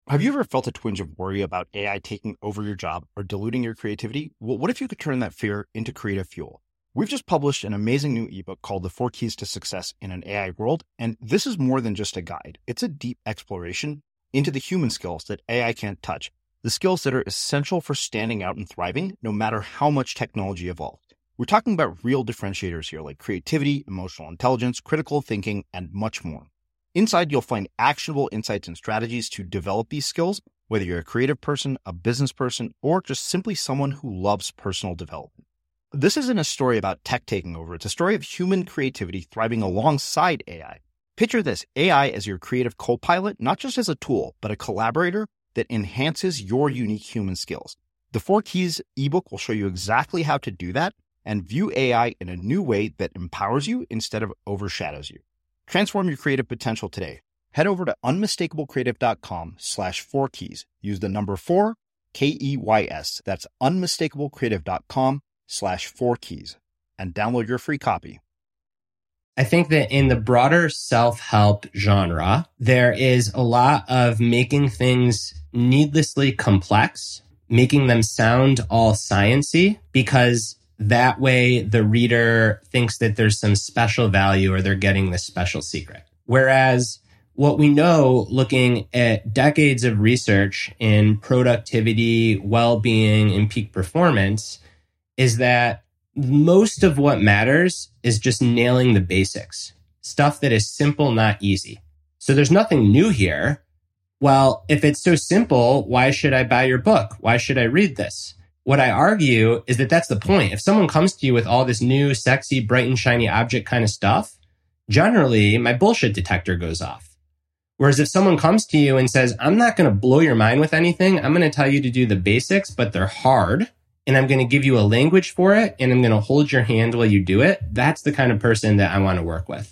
Have you ever felt a twinge of worry about AI taking over your job or diluting your creativity? Well, what if you could turn that fear into creative fuel? We've just published an amazing new ebook called The 4 Keys to Success in an AI World, and this is more than just a guide. It's a deep exploration into the human skills that AI can't touch, the skills that are essential for standing out and thriving, no matter how much technology evolves. We're talking about real differentiators here, like creativity, emotional intelligence, critical thinking, and much more. Inside, you'll find actionable insights and strategies to develop these skills, whether you're a creative person, a business person, or just simply someone who loves personal development. This isn't a story about tech taking over. It's a story of human creativity thriving alongside AI. Picture this, AI as your creative co-pilot, not just as a tool, but a collaborator that enhances your unique human skills. The 4 Keys ebook will show you exactly how to do that and view AI in a new way that empowers you instead of overshadows you. Transform your creative potential today. Head over to unmistakablecreative.com/4keys. Use the number 4, KEYS. That's unmistakablecreative.com/4keys and download your free copy. I think that in the broader self-help genre, there is a lot of making things needlessly complex, making them sound all sciencey, because that way the reader thinks that there's some special value or they're getting this special secret. Whereas what we know, looking at decades of research in productivity, well-being, and peak performance, is that most of what matters is just nailing the basics. Stuff that is simple, not easy. So there's nothing new here. Well, if it's so simple, why should I buy your book? Why should I read this? What I argue is that that's the point. If someone comes to you with all this new, sexy, bright and shiny object kind of stuff, generally my bullshit detector goes off. Whereas if someone comes to you and says, I'm not going to blow your mind with anything, I'm going to tell you to do the basics, but they're hard, and I'm going to give you a language for it, and I'm going to hold your hand while you do it, that's the kind of person that I want to work with.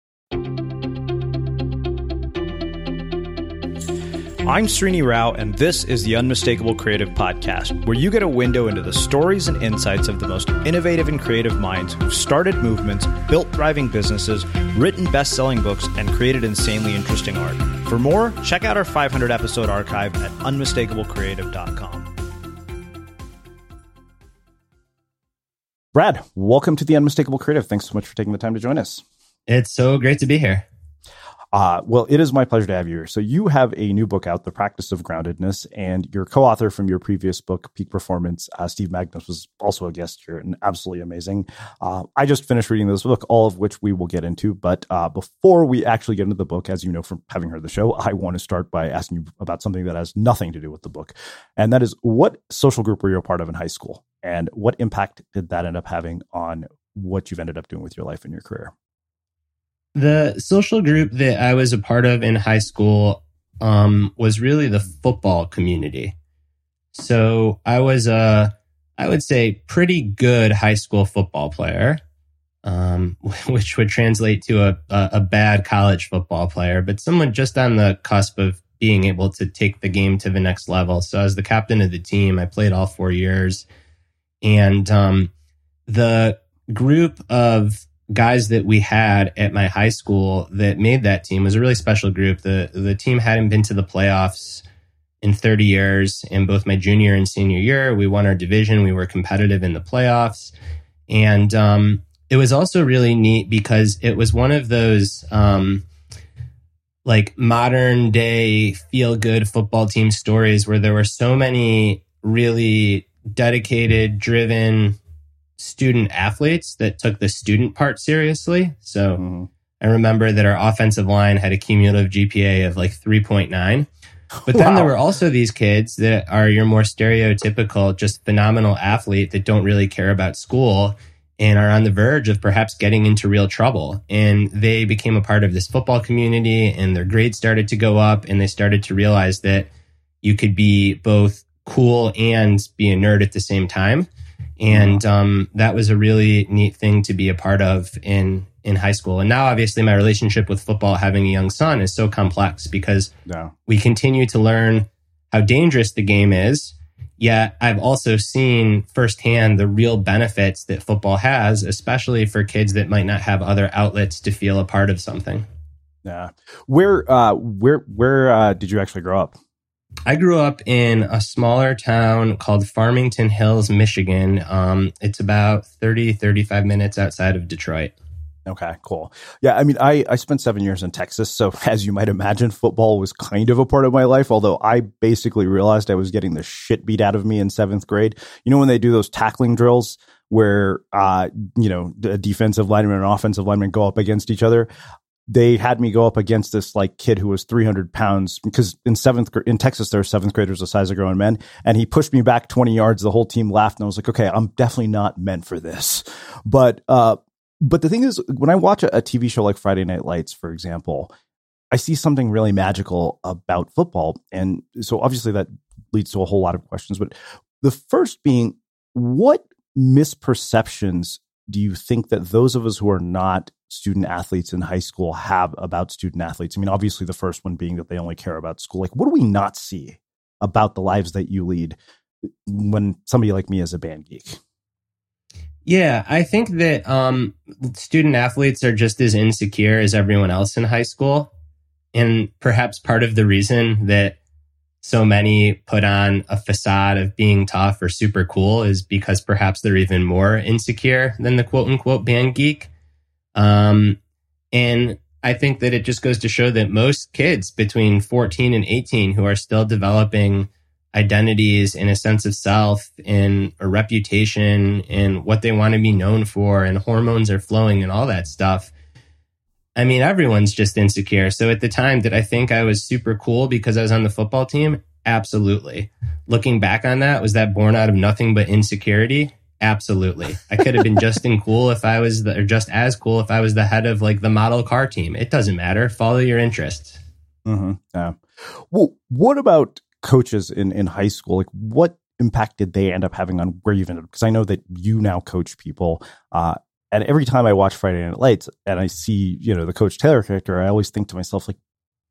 I'm Srini Rao, and this is the Unmistakable Creative Podcast, where you get a window into the stories and insights of the most innovative and creative minds who've started movements, built thriving businesses, written best-selling books, and created insanely interesting art. For more, check out our 500-episode archive at unmistakablecreative.com. Brad, welcome to the Unmistakable Creative. Thanks so much for taking the time to join us. It's so great to be here. Well, it is my pleasure to have you here. So you have a new book out, The Practice of Groundedness, and your co-author from your previous book, Peak Performance, Steve Magnus, was also a guest here and absolutely amazing. I just finished reading this book, all of which we will get into. But before we actually get into the book, as you know from having heard the show, I want to start by asking you about something that has nothing to do with the book. And that is, what social group were you a part of in high school? And what impact did that end up having on what you've ended up doing with your life and your career? The social group that I was a part of in high school was really the football community. So I was I would say, pretty good high school football player, which would translate to a bad college football player, but someone just on the cusp of being able to take the game to the next level. So as the captain of the team, I played all 4 years. And the group of guys that we had at my high school that made that team was a really special group. The team hadn't been to the playoffs in 30 years. And both my junior and senior year, we won our division. We were competitive in the playoffs. And it was also really neat because it was one of those like modern day feel good football team stories where there were so many really dedicated, driven student athletes that took the student part seriously. So I remember that our offensive line had a cumulative GPA of like 3.9. But then there were also these kids that are your more stereotypical, just phenomenal athlete that don't really care about school and are on the verge of perhaps getting into real trouble. And they became a part of this football community, and their grades started to go up, and they started to realize that you could be both cool and be a nerd at the same time. And that was a really neat thing to be a part of in high school. And now, obviously, my relationship with football, having a young son, is so complex because we continue to learn how dangerous the game is. Yet I've also seen firsthand the real benefits that football has, especially for kids that might not have other outlets to feel a part of something. Yeah. Where did you actually grow up? I grew up in a smaller town called Farmington Hills, Michigan. It's about 35 minutes outside of Detroit. Okay, cool. Yeah, I mean, I spent 7 years in Texas. So as you might imagine, football was kind of a part of my life, although I basically realized I was getting the shit beat out of me in 7th grade. You know, when they do those tackling drills where, the defensive lineman and offensive lineman go up against each other, they had me go up against this like kid who was 300 pounds because in Texas, there are 7th graders the size of grown men. And he pushed me back 20 yards. The whole team laughed. And I was like, okay, I'm definitely not meant for this. But the thing is, when I watch a TV show like Friday Night Lights, for example, I see something really magical about football. And so obviously that leads to a whole lot of questions. But the first being, what misperceptions do you think that those of us who are not student athletes in high school have about student athletes? I mean, obviously the first one being that they only care about school. Like, what do we not see about the lives that you lead when somebody like me is a band geek? Yeah, I think that student athletes are just as insecure as everyone else in high school. And perhaps part of the reason that so many put on a facade of being tough or super cool is because perhaps they're even more insecure than the quote unquote band geek. And I think that it just goes to show that most kids between 14 and 18 who are still developing identities and a sense of self and a reputation and what they want to be known for and hormones are flowing and all that stuff. I mean, everyone's just insecure. So at the time, did I think I was super cool because I was on the football team? Absolutely. Looking back on that, was that born out of nothing but insecurity? Absolutely. I could have been just as cool if I was the head of like the model car team. It doesn't matter. Follow your interests. Mm-hmm. Yeah. Well, what about coaches in high school? Like, what impact did they end up having on where you've ended up? Because I know that you now coach people. And every time I watch Friday Night Lights and I see, the Coach Taylor character, I always think to myself, like,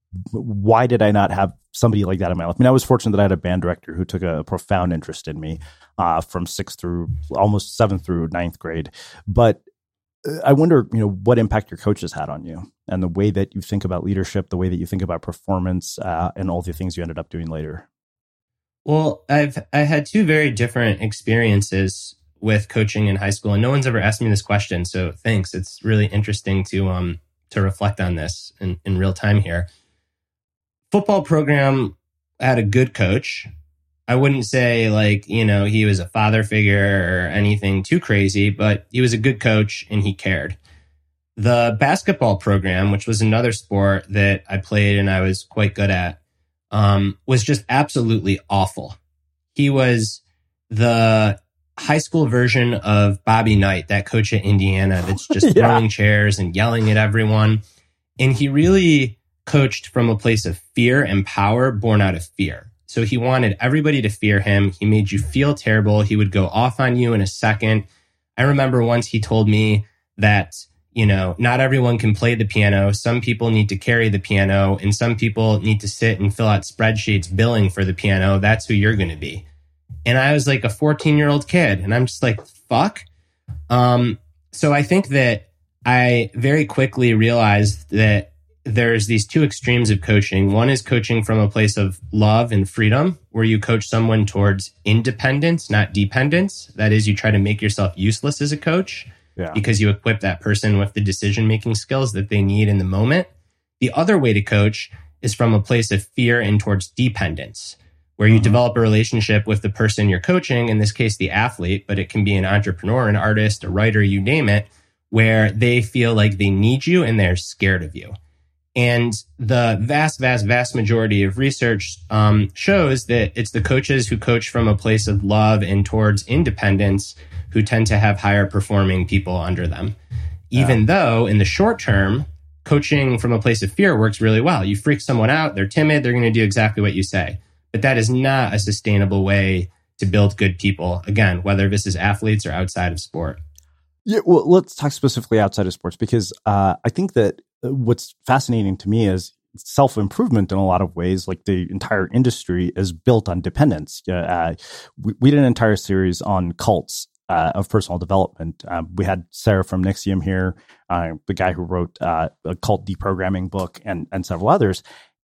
why did I not have somebody like that in my life? I mean, I was fortunate that I had a band director who took a profound interest in me from 6th through almost 7th through 9th grade. But I wonder, what impact your coaches had on you and the way that you think about leadership, the way that you think about performance, and all the things you ended up doing later. Well, I had two very different experiences with coaching in high school, and no one's ever asked me this question. So thanks. It's really interesting to reflect on this in real time here. Football program had a good coach. I wouldn't say he was a father figure or anything too crazy, but he was a good coach and he cared. The basketball program, which was another sport that I played and I was quite good at, was just absolutely awful. He was the high school version of Bobby Knight, that coach at Indiana that's just throwing chairs and yelling at everyone. And he really coached from a place of fear and power born out of fear. So he wanted everybody to fear him. He made you feel terrible. He would go off on you in a second. I remember once he told me that, not everyone can play the piano. Some people need to carry the piano and some people need to sit and fill out spreadsheets billing for the piano. That's who you're going to be. And I was like a 14-year-old kid and I'm just like, fuck. So I think that I very quickly realized that there's these two extremes of coaching. One is coaching from a place of love and freedom, where you coach someone towards independence, not dependence. That is, you try to make yourself useless as a coach because you equip that person with the decision-making skills that they need in the moment. The other way to coach is from a place of fear and towards dependence, where you develop a relationship with the person you're coaching, in this case, the athlete, but it can be an entrepreneur, an artist, a writer, you name it, where they feel like they need you and they're scared of you. And the vast, vast, vast majority of research shows that it's the coaches who coach from a place of love and towards independence who tend to have higher performing people under them. Even though in the short term, coaching from a place of fear works really well. You freak someone out, they're timid, they're going to do exactly what you say. But that is not a sustainable way to build good people. Again, whether this is athletes or outside of sport. Yeah, well, let's talk specifically outside of sports, because I think that what's fascinating to me is self-improvement in a lot of ways. Like, the entire industry is built on dependence. We did an entire series on cults of personal development. We had Sarah from Nixium here, the guy who wrote a cult deprogramming book, and several others.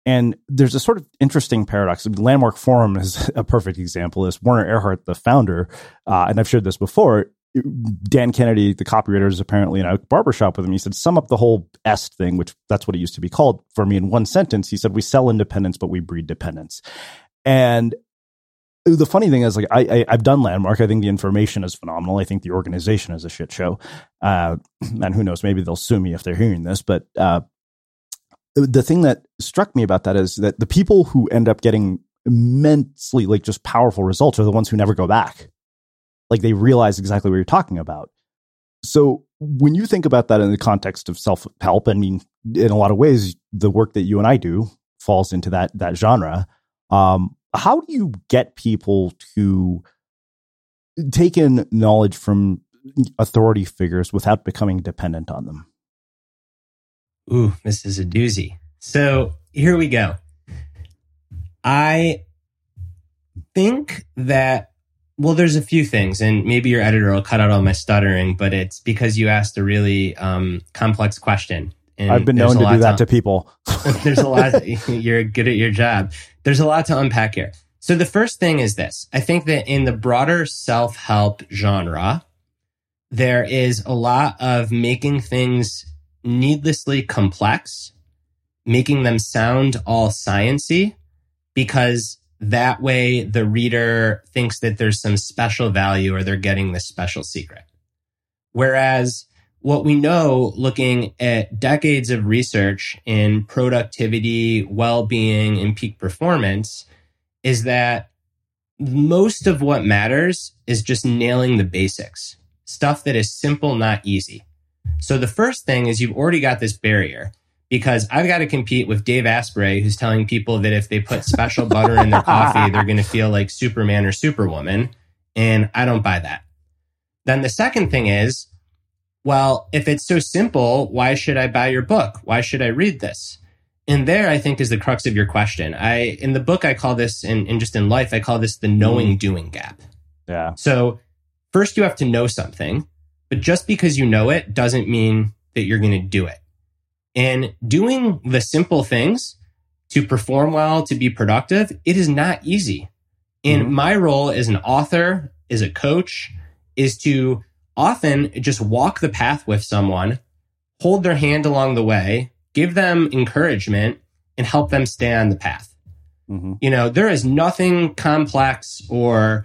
And there's a sort of interesting paradox. Landmark Forum is a perfect example of this. Werner Erhard, the founder, and I've shared this before, Dan Kennedy, the copywriter, is apparently in a barbershop with him. He said, sum up the whole EST thing, which that's what it used to be called, for me in one sentence. He said, we sell independence, but we breed dependence. And the funny thing is, like, I've done Landmark. I think the information is phenomenal. I think the organization is a shit show. And who knows, maybe they'll sue me if they're hearing this. But the thing that struck me about that is that the people who end up getting immensely, like, just powerful results are the ones who never go back. Like, they realize exactly what you're talking about. So when you think about that in the context of self-help, I mean, in a lot of ways, the work that you and I do falls into that genre. How do you get people to take in knowledge from authority figures without becoming dependent on them? Ooh, this is a doozy. So here we go. I think that, well, there's a few things, and maybe your editor will cut out all my stuttering, but it's because you asked a really complex question. And I've been known to do that to people. There's a lot. You're good at your job. There's a lot to unpack here. So the first thing is this. I think that in the broader self-help genre, there is a lot of making things needlessly complex, making them sound all sciencey, because that way the reader thinks that there's some special value or they're getting this special secret. Whereas what we know, looking at decades of research in productivity, well-being, and peak performance, is that most of what matters is just nailing the basics, stuff that is simple, not easy. So the first thing is you've already got this barrier, because I've got to compete with Dave Asprey, who's telling people that if they put special butter in their coffee, they're going to feel like Superman or Superwoman. And I don't buy that. Then the second thing is, well, if it's so simple, why should I buy your book? Why should I read this? And there, I think, is the crux of your question. In the book, I call this, and just in life, I call this the knowing-doing gap. Yeah. So first, you have to know something, but just because you know it doesn't mean that you're going to do it. And doing the simple things to perform well, to be productive, it is not easy. And my role as an author, as a coach, is to often just walk the path with someone, hold their hand along the way, give them encouragement, and help them stay on the path. You know, there is nothing complex or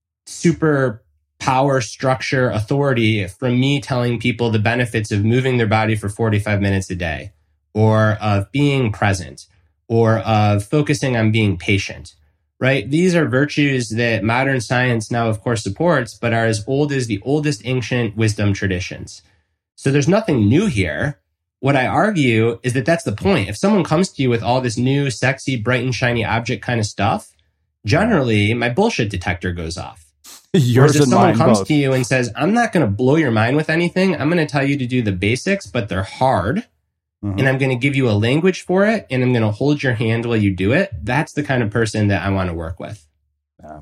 super power structure authority from me telling people the benefits of moving their body for 45 minutes a day, or of being present, or of focusing on being patient, right? These are virtues that modern science now, of course, supports, but are as old as the oldest ancient wisdom traditions. So there's nothing new here. What I argue is that that's the point. If someone comes to you with all this new, sexy, bright and shiny object kind of stuff, generally my bullshit detector goes off. Yours if and someone mine comes both. to you and says, I'm not going to blow your mind with anything. I'm going to tell you to do the basics, but they're hard. And I'm going to give you a language for it, and I'm going to hold your hand while you do it. That's the kind of person that I want to work with. Yeah.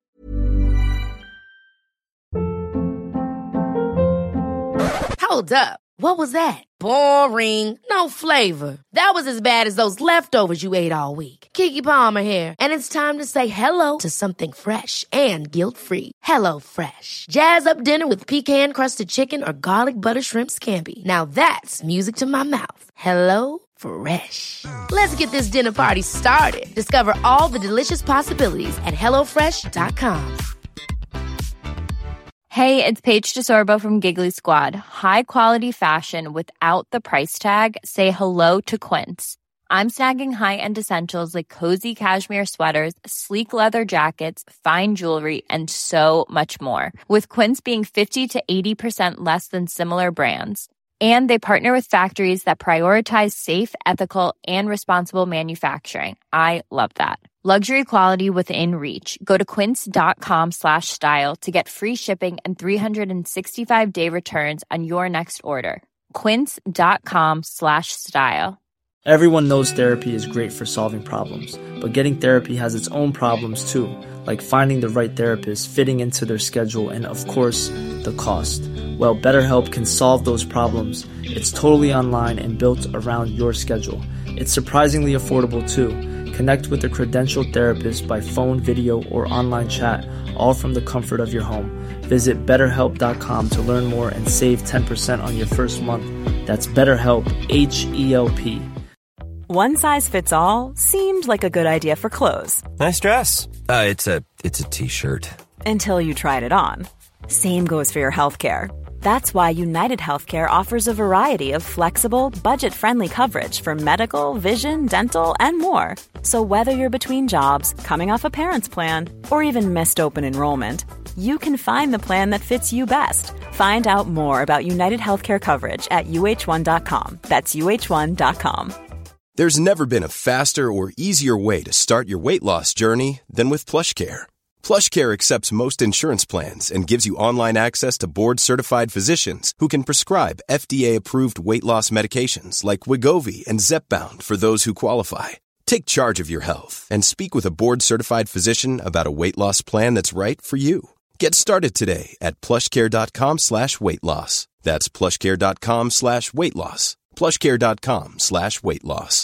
Hold up. What was that? Boring. No flavor. That was as bad as those leftovers you ate all week. Keke Palmer here. And it's time to say hello to something fresh and guilt-free. Hello Fresh. Jazz up dinner with pecan-crusted chicken or garlic butter shrimp scampi. Now that's music to my mouth. Hello Fresh. Let's get this dinner party started. Discover all the delicious possibilities at HelloFresh.com. Hey, it's Paige DeSorbo from Giggly Squad. High quality fashion without the price tag. Say hello to Quince. I'm snagging high-end essentials like cozy cashmere sweaters, sleek leather jackets, fine jewelry, and so much more. With Quince being 50 to 80% less than similar brands. And they partner with factories that prioritize safe, ethical, and responsible manufacturing. I love that. Luxury quality within reach. Go to quince.com/style to get free shipping and 365-day returns on your next order. Quince.com/style. Everyone knows therapy is great for solving problems, but getting therapy has its own problems too, like finding the right therapist, fitting into their schedule, and of course, the cost. Well, BetterHelp can solve those problems. It's totally online and built around your schedule. It's surprisingly affordable too. Connect with a credentialed therapist by phone, video, or online chat, all from the comfort of your home. Visit BetterHelp.com to learn more and save 10% on your first month. That's BetterHelp, H-E-L-P. One size fits all seemed like a good idea for clothes. Nice dress. It's a t-shirt. Until you tried it on. Same goes for your healthcare. That's why United Healthcare offers a variety of flexible, budget-friendly coverage for medical, vision, dental, and more. So whether you're between jobs, coming off a parent's plan, or even missed open enrollment, you can find the plan that fits you best. Find out more about United Healthcare coverage at UH1.com. That's UH1.com. There's never been a faster or easier way to start your weight loss journey than with PlushCare. PlushCare accepts most insurance plans and gives you online access to board-certified physicians who can prescribe FDA-approved weight loss medications like Wegovy and Zepbound for those who qualify. Take charge of your health and speak with a board-certified physician about a weight loss plan that's right for you. Get started today at plushcare.com/weight loss. That's plushcare.com/weight loss. plushcare.com/weight loss.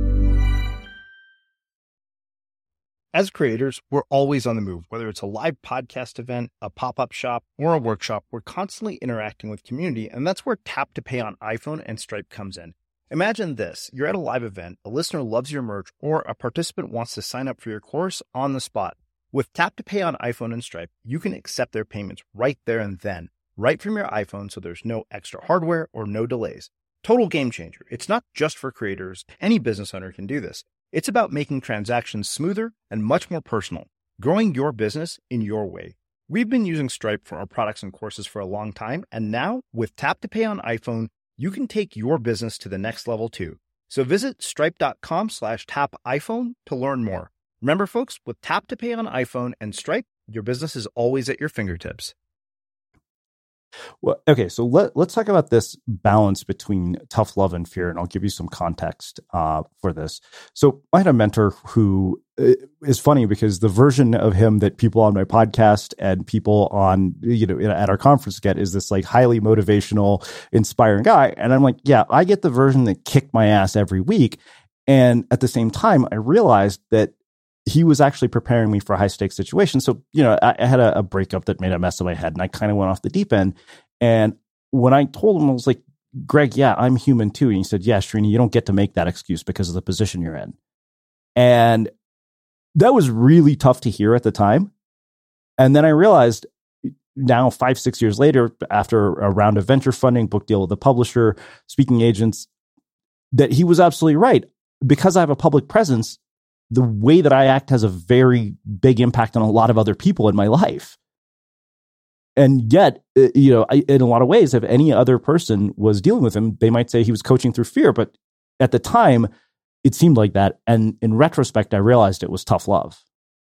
As creators, we're always on the move. Whether it's a live podcast event, a pop-up shop, or a workshop, we're constantly interacting with community, and that's where Tap to Pay on iPhone and Stripe comes in. Imagine this. You're at a live event, a listener loves your merch, or a participant wants to sign up for your course on the spot. With Tap to Pay on iPhone and Stripe, you can accept their payments right there and then, right from your iPhone, so there's no extra hardware or no delays. Total game changer. It's not just for creators. Any business owner can do this. It's about making transactions smoother and much more personal, growing your business in your way. We've been using Stripe for our products and courses for a long time, and now with Tap to Pay on iPhone, you can take your business to the next level too. So visit stripe.com/tapiphone to learn more. Remember, folks, with Tap to Pay on iPhone and Stripe, your business is always at your fingertips. Well, okay, so let's talk about this balance between tough love and fear, and I'll give you some context for this. So I had a mentor who is funny because the version of him that people on my podcast and people on, at our conference get is this like highly motivational, inspiring guy. And I'm like, yeah, I get the version that kicked my ass every week. And at the same time, I realized that he was actually preparing me for a high stakes situation. So, I had a breakup that made a mess of my head, and I kind of went off the deep end. And when I told him, I was like, Greg, yeah, I'm human too. And he said, yeah, Srini, you don't get to make that excuse because of the position you're in. And that was really tough to hear at the time. And then I realized now 5-6 years later, after a round of venture funding, book deal with the publisher, speaking agents, that he was absolutely right. Because I have a public presence, the way that I act has a very big impact on a lot of other people in my life. And yet, in a lot of ways, if any other person was dealing with him, they might say he was coaching through fear. But at the time, it seemed like that. And in retrospect, I realized it was tough love.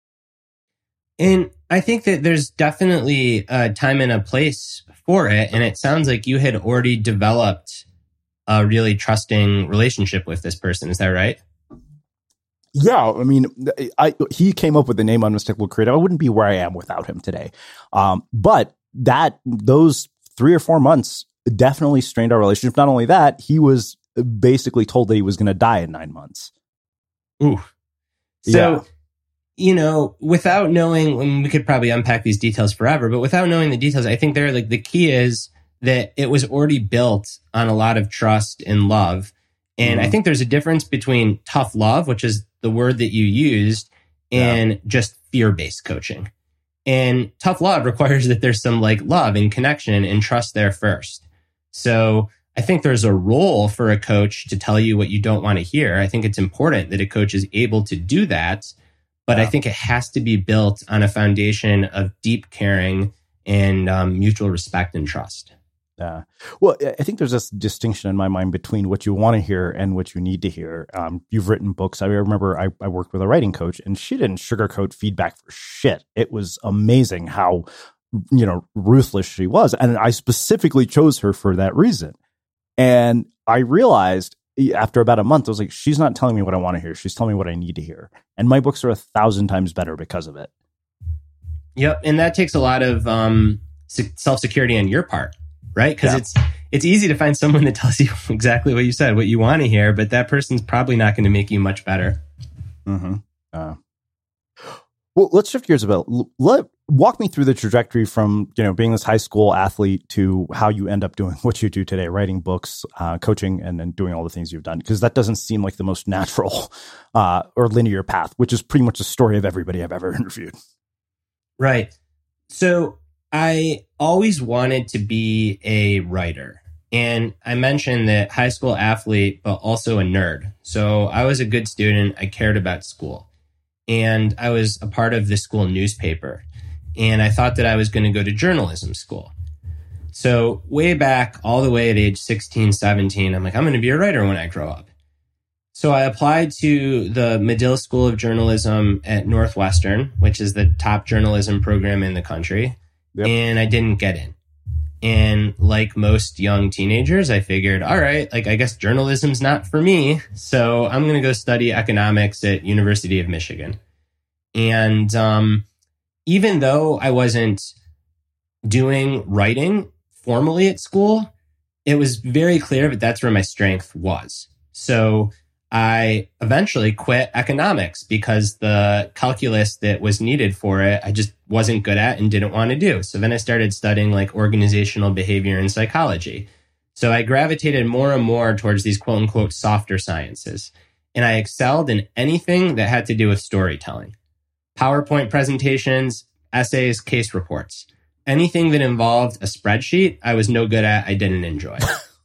And I think that there's definitely a time and a place for it. And it sounds like you had already developed a really trusting relationship with this person. Is that right? Yeah, I mean, he came up with the name Unmistakable Creative. I wouldn't be where I am without him today. But those 3 or 4 months definitely strained our relationship. Not only that, he was basically told that he was going to die in 9 months. Ooh. So, without knowing, and we could probably unpack these details forever, but without knowing the details, I think the key is that it was already built on a lot of trust and love. And I think there's a difference between tough love, which is the word that you used, and just fear-based coaching. And tough love requires that there's some love and connection and trust there first. So I think there's a role for a coach to tell you what you don't want to hear. I think it's important that a coach is able to do that, but I think it has to be built on a foundation of deep caring and mutual respect and trust. Yeah. Well, I think there's this distinction in my mind between what you want to hear and what you need to hear. You've written books. I remember I worked with a writing coach, and she didn't sugarcoat feedback for shit. It was amazing how, ruthless she was. And I specifically chose her for that reason. And I realized after about a month, I was like, she's not telling me what I want to hear. She's telling me what I need to hear. And my books are 1,000 times better because of it. Yep. And that takes a lot of self-security on your part. Right? Because it's easy to find someone that tells you exactly what you said, what you want to hear, but that person's probably not going to make you much better. Mm-hmm. Well, let's shift gears a bit. Walk me through the trajectory from, being this high school athlete to how you end up doing what you do today, writing books, coaching, and then doing all the things you've done. Because that doesn't seem like the most natural or linear path, which is pretty much the story of everybody I've ever interviewed. Right. So I always wanted to be a writer. And I mentioned that high school athlete, but also a nerd. So I was a good student. I cared about school. And I was a part of the school newspaper. And I thought that I was going to go to journalism school. So way back, all the way at age 16, 17, I'm like, I'm going to be a writer when I grow up. So I applied to the Medill School of Journalism at Northwestern, which is the top journalism program in the country. Yep. And I didn't get in. And like most young teenagers, I figured, all right, I guess journalism's not for me. So I'm going to go study economics at University of Michigan. And even though I wasn't doing writing formally at school, it was very clear that that's where my strength was. So I eventually quit economics because the calculus that was needed for it, I just wasn't good at and didn't want to do. So then I started studying organizational behavior and psychology. So I gravitated more and more towards these quote unquote softer sciences. And I excelled in anything that had to do with storytelling. PowerPoint presentations, essays, case reports. Anything that involved a spreadsheet, I was no good at, I didn't enjoy.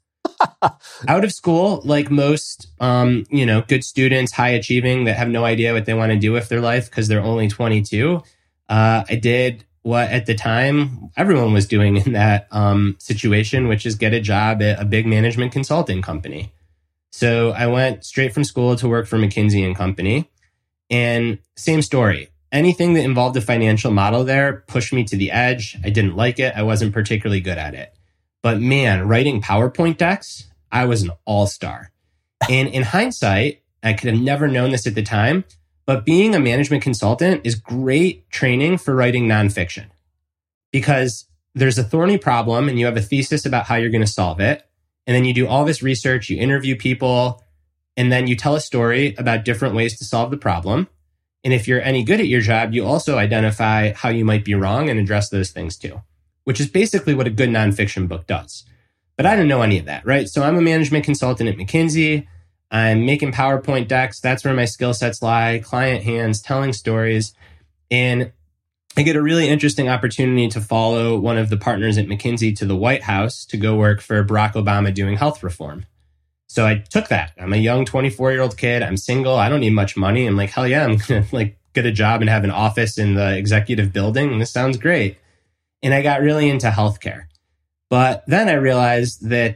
Out of school, like most, good students, high achieving that have no idea what they want to do with their life because they're only 22. I did what at the time everyone was doing in that situation, which is get a job at a big management consulting company. So I went straight from school to work for McKinsey & Company. And same story. Anything that involved a financial model there pushed me to the edge. I didn't like it. I wasn't particularly good at it. But man, writing PowerPoint decks, I was an all-star. And in hindsight, I could have never known this at the time, but being a management consultant is great training for writing nonfiction. Because there's a thorny problem and you have a thesis about how you're going to solve it. And then you do all this research, you interview people, and then you tell a story about different ways to solve the problem. And if you're any good at your job, you also identify how you might be wrong and address those things too, which is basically what a good nonfiction book does. But I didn't know any of that, right? So I'm a management consultant at McKinsey. I'm making PowerPoint decks. That's where my skill sets lie, client hands, telling stories. And I get a really interesting opportunity to follow one of the partners at McKinsey to the White House to go work for Barack Obama doing health reform. So I took that. I'm a young 24-year-old kid. I'm single. I don't need much money. I'm like, hell yeah, I'm going to get a job and have an office in the executive building. And this sounds great. And I got really into healthcare. But then I realized that,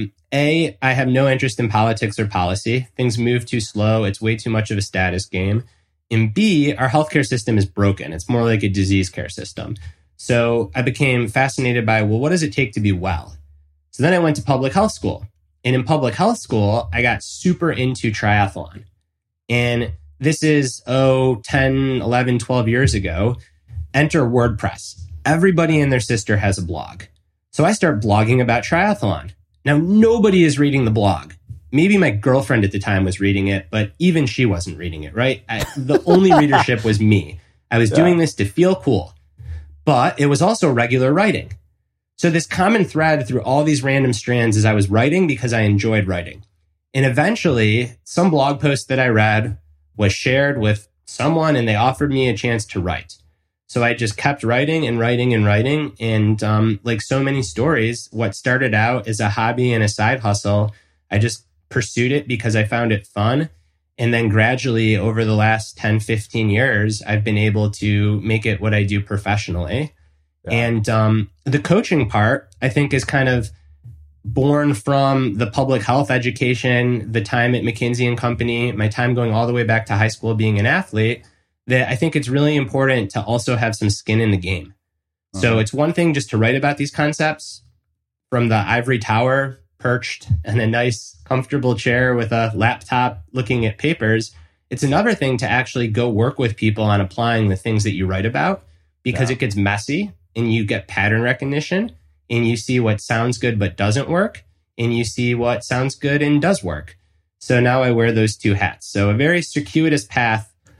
A, I have no interest in politics or policy. Things move too slow. It's way too much of a status game. And B, our healthcare system is broken. It's more like a disease care system. So I became fascinated by, well, what does it take to be well? So then I went to public health school. And in public health school, I got super into triathlon. And this is, 10, 11, 12 years ago. Enter WordPress. Everybody and their sister has a blog. So I start blogging about triathlon. Now, nobody is reading the blog. Maybe my girlfriend at the time was reading it, but even she wasn't reading it, right? The only readership was me. I was doing this to feel cool. But it was also regular writing. So this common thread through all these random strands is I was writing because I enjoyed writing. And eventually, some blog post that I read was shared with someone and they offered me a chance to write. So I just kept writing and writing and writing. And like so many stories, what started out as a hobby and a side hustle, I just pursued it because I found it fun. And then gradually over the last 10, 15 years, I've been able to make it what I do professionally. Yeah. And the coaching part, I think, is kind of born from the public health education, the time at McKinsey & Company, my time going all the way back to high school being an athlete, that I think it's really important to also have some skin in the game. Uh-huh. So it's one thing just to write about these concepts from the ivory tower, perched in a nice, comfortable chair with a laptop looking at papers. It's another thing to actually go work with people on applying the things that you write about, because it gets messy and you get pattern recognition and you see what sounds good but doesn't work and you see what sounds good and does work. So now I wear those two hats. So a very circuitous path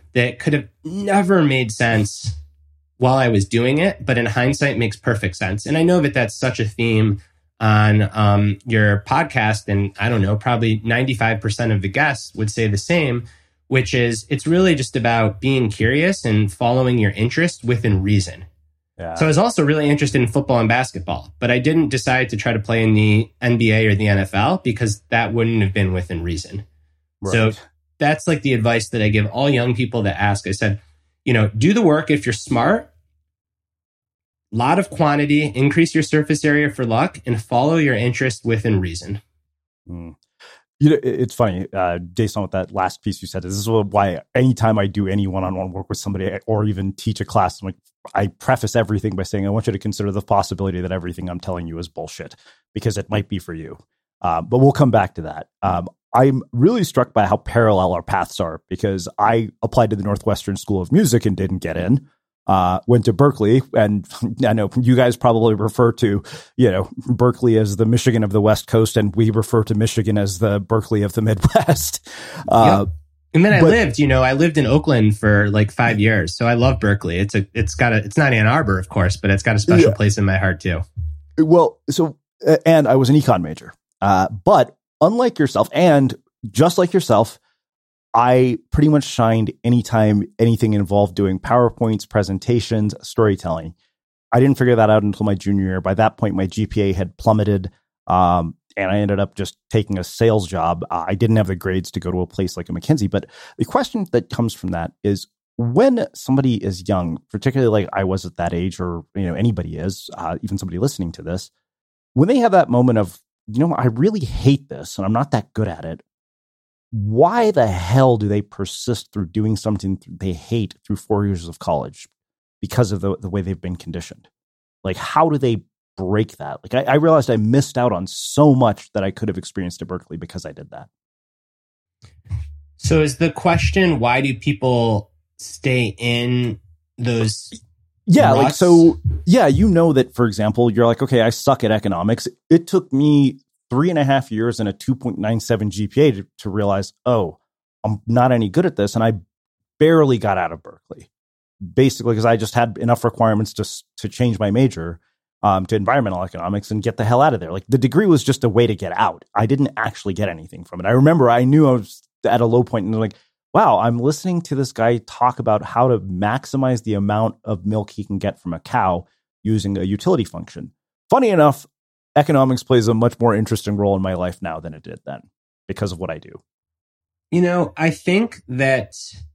that could have never made sense while I was doing it, but in hindsight makes perfect sense. And I know that that's such a theme on your podcast, and I don't know, probably 95% of the guests would say the same, which is it's really just about being curious and following your interest within reason. Yeah. So I was also really interested in football and basketball, but I didn't decide to try to play in the NBA or the NFL because that wouldn't have been within reason. Right. So that's like the advice that I give all young people that ask. I said, do the work if you're smart, lot of quantity, increase your surface area for luck, and follow your interest within reason. It's funny, Jason, with that last piece you said, this is why anytime I do any one-on-one work with somebody or even teach a class, I preface everything by saying, I want you to consider the possibility that everything I'm telling you is bullshit, because it might be for you. But we'll come back to that. I'm really struck by how parallel our paths are, because I applied to the Northwestern School of Music and didn't get in. Went to Berkeley, and I know you guys probably refer to, Berkeley as the Michigan of the West Coast, and we refer to Michigan as the Berkeley of the Midwest. Yep. And then I lived in Oakland for like 5 years, so I love Berkeley. It's not Ann Arbor, of course, but it's got a special place in my heart too. Well, and I was an econ major, but unlike yourself, and just like yourself, I pretty much shined anytime anything involved doing PowerPoints, presentations, storytelling. I didn't figure that out until my junior year. By that point, my GPA had plummeted, and I ended up just taking a sales job. I didn't have the grades to go to a place like a McKinsey. But the question that comes from that is, when somebody is young, particularly like I was at that age, or anybody is, even somebody listening to this, when they have that moment of, I really hate this and I'm not that good at it, why the hell do they persist through doing something they hate through 4 years of college? Because of the way they've been conditioned. Like, how do they break that? Like, I realized I missed out on so much that I could have experienced at Berkeley because I did that. So is the question, why do people stay in those ruts? That, for example, you're like, okay, I suck at economics. It took me 3.5 years and a 2.97 GPA to realize, I'm not any good at this. And I barely got out of Berkeley, basically because I just had enough requirements to change my major to environmental economics and get the hell out of there. Like, the degree was just a way to get out. I didn't actually get anything from it. I remember I knew I was at a low point and like, wow, I'm listening to this guy talk about how to maximize the amount of milk he can get from a cow using a utility function. Funny enough, economics plays a much more interesting role in my life now than it did then because of what I do. I think that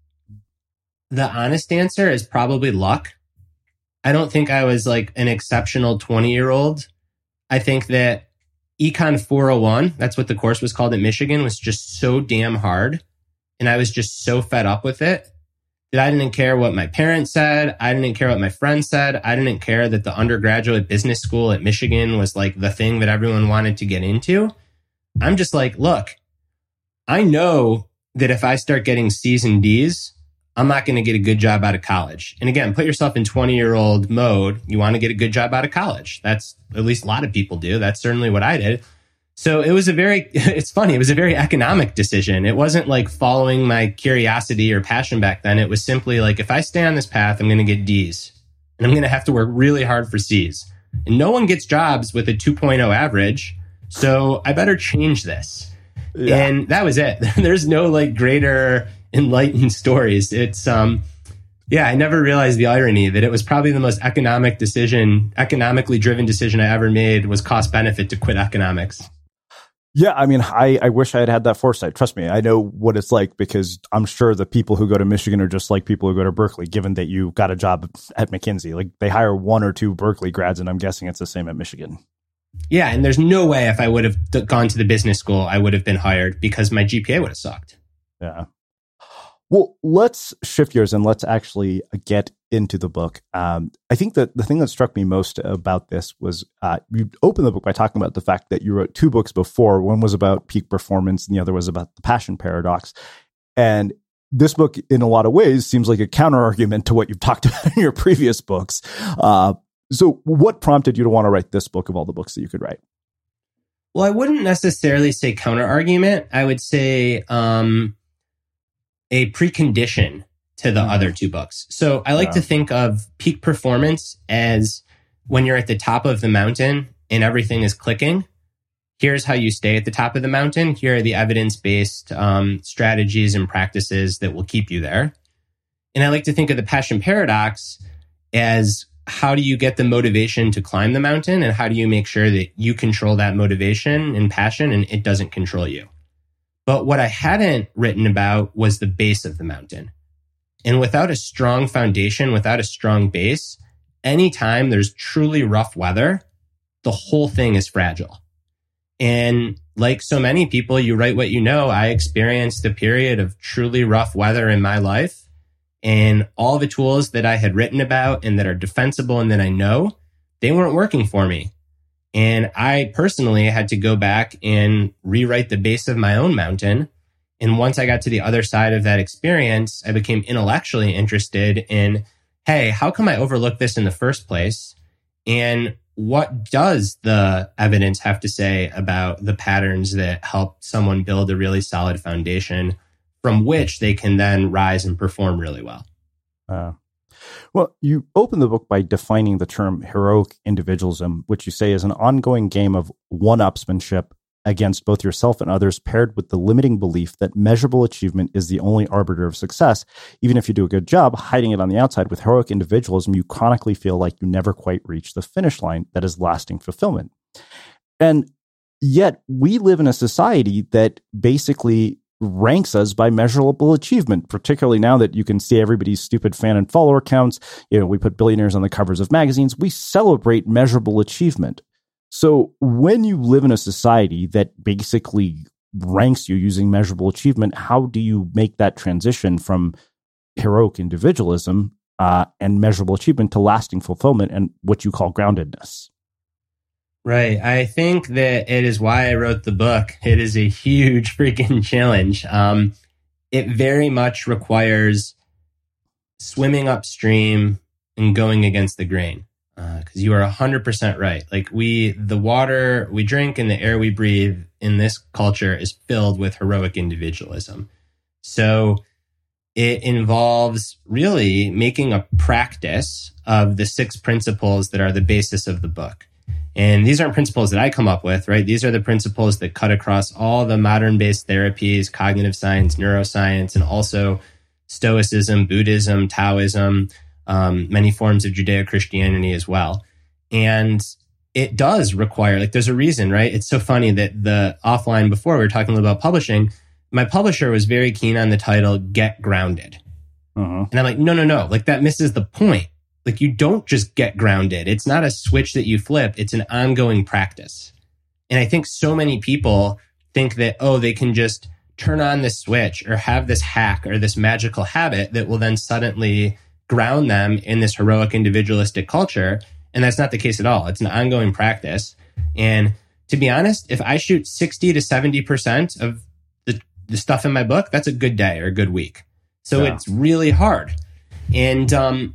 the honest answer is probably luck. I don't think I was like an exceptional 20-year-old. I think that Econ 401, that's what the course was called at Michigan, was just so damn hard. And I was just so fed up with it that I didn't care what my parents said. I didn't care what my friends said. I didn't care that the undergraduate business school at Michigan was like the thing that everyone wanted to get into. I'm just like, look, I know that if I start getting C's and D's, I'm not going to get a good job out of college. And again, put yourself in 20-year-old mode. You want to get a good job out of college. That's at least a lot of people do. That's certainly what I did. So it was it's funny. It was a very economic decision. It wasn't like following my curiosity or passion back then. It was simply like, if I stay on this path, I'm going to get D's and I'm going to have to work really hard for C's. And no one gets jobs with a 2.0 average. So I better change this. Yeah. And that was it. There's no like greater enlightened stories. It's, I never realized the irony that it was probably the most economically driven decision I ever made was cost benefit to quit economics. Yeah, I mean, I wish I had had that foresight. Trust me, I know what it's like because I'm sure the people who go to Michigan are just like people who go to Berkeley, given that you got a job at McKinsey. Like, they hire 1 or 2 Berkeley grads, and I'm guessing it's the same at Michigan. Yeah, and there's no way if I would have gone to the business school, I would have been hired because my GPA would have sucked. Yeah. Well, let's shift gears and let's actually get into the book. I think that the thing that struck me most about this was you opened the book by talking about the fact that you wrote 2 books before. One was about peak performance and the other was about the passion paradox. And this book, in a lot of ways, seems like a counter-argument to what you've talked about in your previous books. So what prompted you to want to write this book of all the books that you could write? Well, I wouldn't necessarily say counter-argument. I would say a precondition to the other two books. So I like to think of peak performance as when you're at the top of the mountain and everything is clicking. Here's how you stay at the top of the mountain. Here are the evidence-based strategies and practices that will keep you there. And I like to think of the passion paradox as how do you get the motivation to climb the mountain, and how do you make sure that you control that motivation and passion and it doesn't control you. But what I hadn't written about was the base of the mountain. And without a strong foundation, without a strong base, anytime there's truly rough weather, the whole thing is fragile. And like so many people, you write what you know. I experienced a period of truly rough weather in my life. And all the tools that I had written about and that are defensible and that I know, they weren't working for me. And I personally had to go back and rewrite the base of my own mountain. And once I got to the other side of that experience, I became intellectually interested in, hey, how come I overlooked this in the first place? And what does the evidence have to say about the patterns that help someone build a really solid foundation from which they can then rise and perform really well? Well, you open the book by defining the term heroic individualism, which you say is an ongoing game of one-upsmanship against both yourself and others, paired with the limiting belief that measurable achievement is the only arbiter of success. Even if you do a good job hiding it on the outside, with heroic individualism, you chronically feel like you never quite reach the finish line that is lasting fulfillment. And yet we live in a society that basically ranks us by measurable achievement, particularly now that you can see everybody's stupid fan and follower counts. You know, we put billionaires on the covers of magazines. We celebrate measurable achievement. So when you live in a society that basically ranks you using measurable achievement, how do you make that transition from heroic individualism and measurable achievement to lasting fulfillment and what you call groundedness? Right. I think that it is why I wrote the book. It is a huge freaking challenge. It very much requires swimming upstream and going against the grain. Because you are 100% right. Like the water we drink and the air we breathe in this culture is filled with heroic individualism. So it involves really making a practice of the 6 principles that are the basis of the book. And these aren't principles that I come up with, right? These are the principles that cut across all the modern-based therapies, cognitive science, neuroscience, and also Stoicism, Buddhism, Taoism, many forms of Judeo-Christianity as well. And it does require, like, there's a reason, right? It's so funny that the offline before we were talking about publishing, my publisher was very keen on the title, Get Grounded. And I'm like, no. Like, that misses the point. Like, you don't just get grounded. It's not a switch that you flip. It's an ongoing practice. And I think so many people think that, oh, they can just turn on this switch or have this hack or this magical habit that will then suddenly ground them in this heroic individualistic culture. And that's not the case at all. It's an ongoing practice. And to be honest, if I shoot 60 to 70% of the stuff in my book, that's a good day or a good week. So It's really hard. And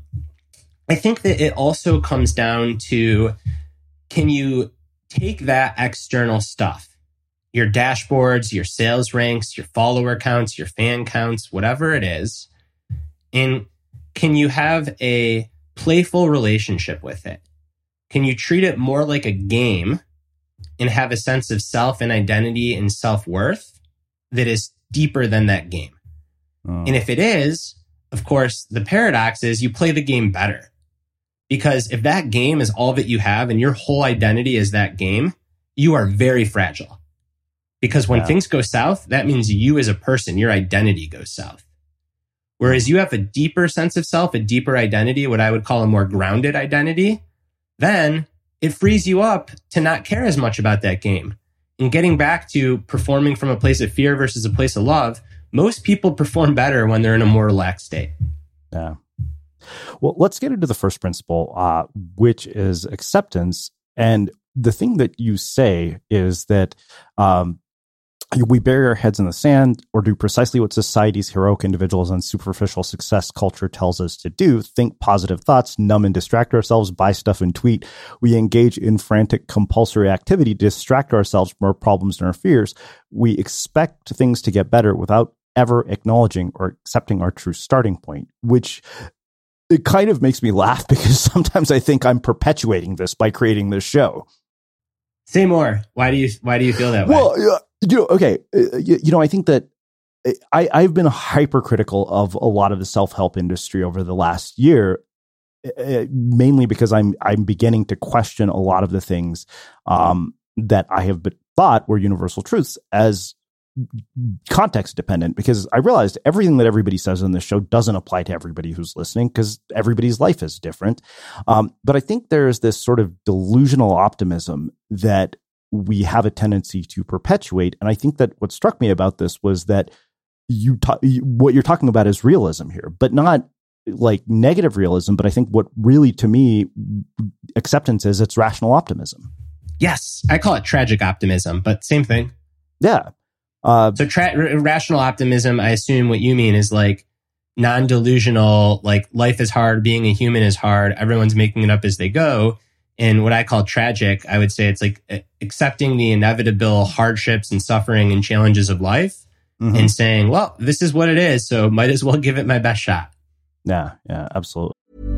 I think that it also comes down to, can you take that external stuff, your dashboards, your sales ranks, your follower counts, your fan counts, whatever it is, and can you have a playful relationship with it? Can you treat it more like a game and have a sense of self and identity and self-worth that is deeper than that game? And if it is, of course, the paradox is you play the game better. Because if that game is all that you have and your whole identity is that game, you are very fragile. Because when things go south, that means you as a person, your identity goes south. Whereas you have a deeper sense of self, a deeper identity, what I would call a more grounded identity, then it frees you up to not care as much about that game. And getting back to performing from a place of fear versus a place of love, most people perform better when they're in a more relaxed state. Yeah. Well, let's get into the first principle, which is acceptance. And the thing that you say is that we bury our heads in the sand or do precisely what society's heroic individuals and superficial success culture tells us to do. Think positive thoughts, numb and distract ourselves, buy stuff and tweet. We engage in frantic compulsory activity to distract ourselves from our problems and our fears. We expect things to get better without ever acknowledging or accepting our true starting point, which it kind of makes me laugh because sometimes I think I'm perpetuating this by creating this show. Say more. Why do you feel that way? Well, okay. I think that I've been hypercritical of a lot of the self-help industry over the last year, mainly because I'm beginning to question a lot of the things that I have thought were universal truths as context dependent, because I realized everything that everybody says on this show doesn't apply to everybody who's listening because everybody's life is different. But I think there's this sort of delusional optimism that we have a tendency to perpetuate. And I think that what struck me about this was that what you're talking about is realism here, but not like negative realism. But I think what really, to me, acceptance is, it's rational optimism. Yes. I call it tragic optimism, but same thing. Yeah. So rational optimism, I assume what you mean is like non-delusional, like life is hard, being a human is hard, everyone's making it up as they go. And what I call tragic, I would say it's like accepting the inevitable hardships and suffering and challenges of life and saying, well, this is what it is, so might as well give it my best shot. Yeah, absolutely.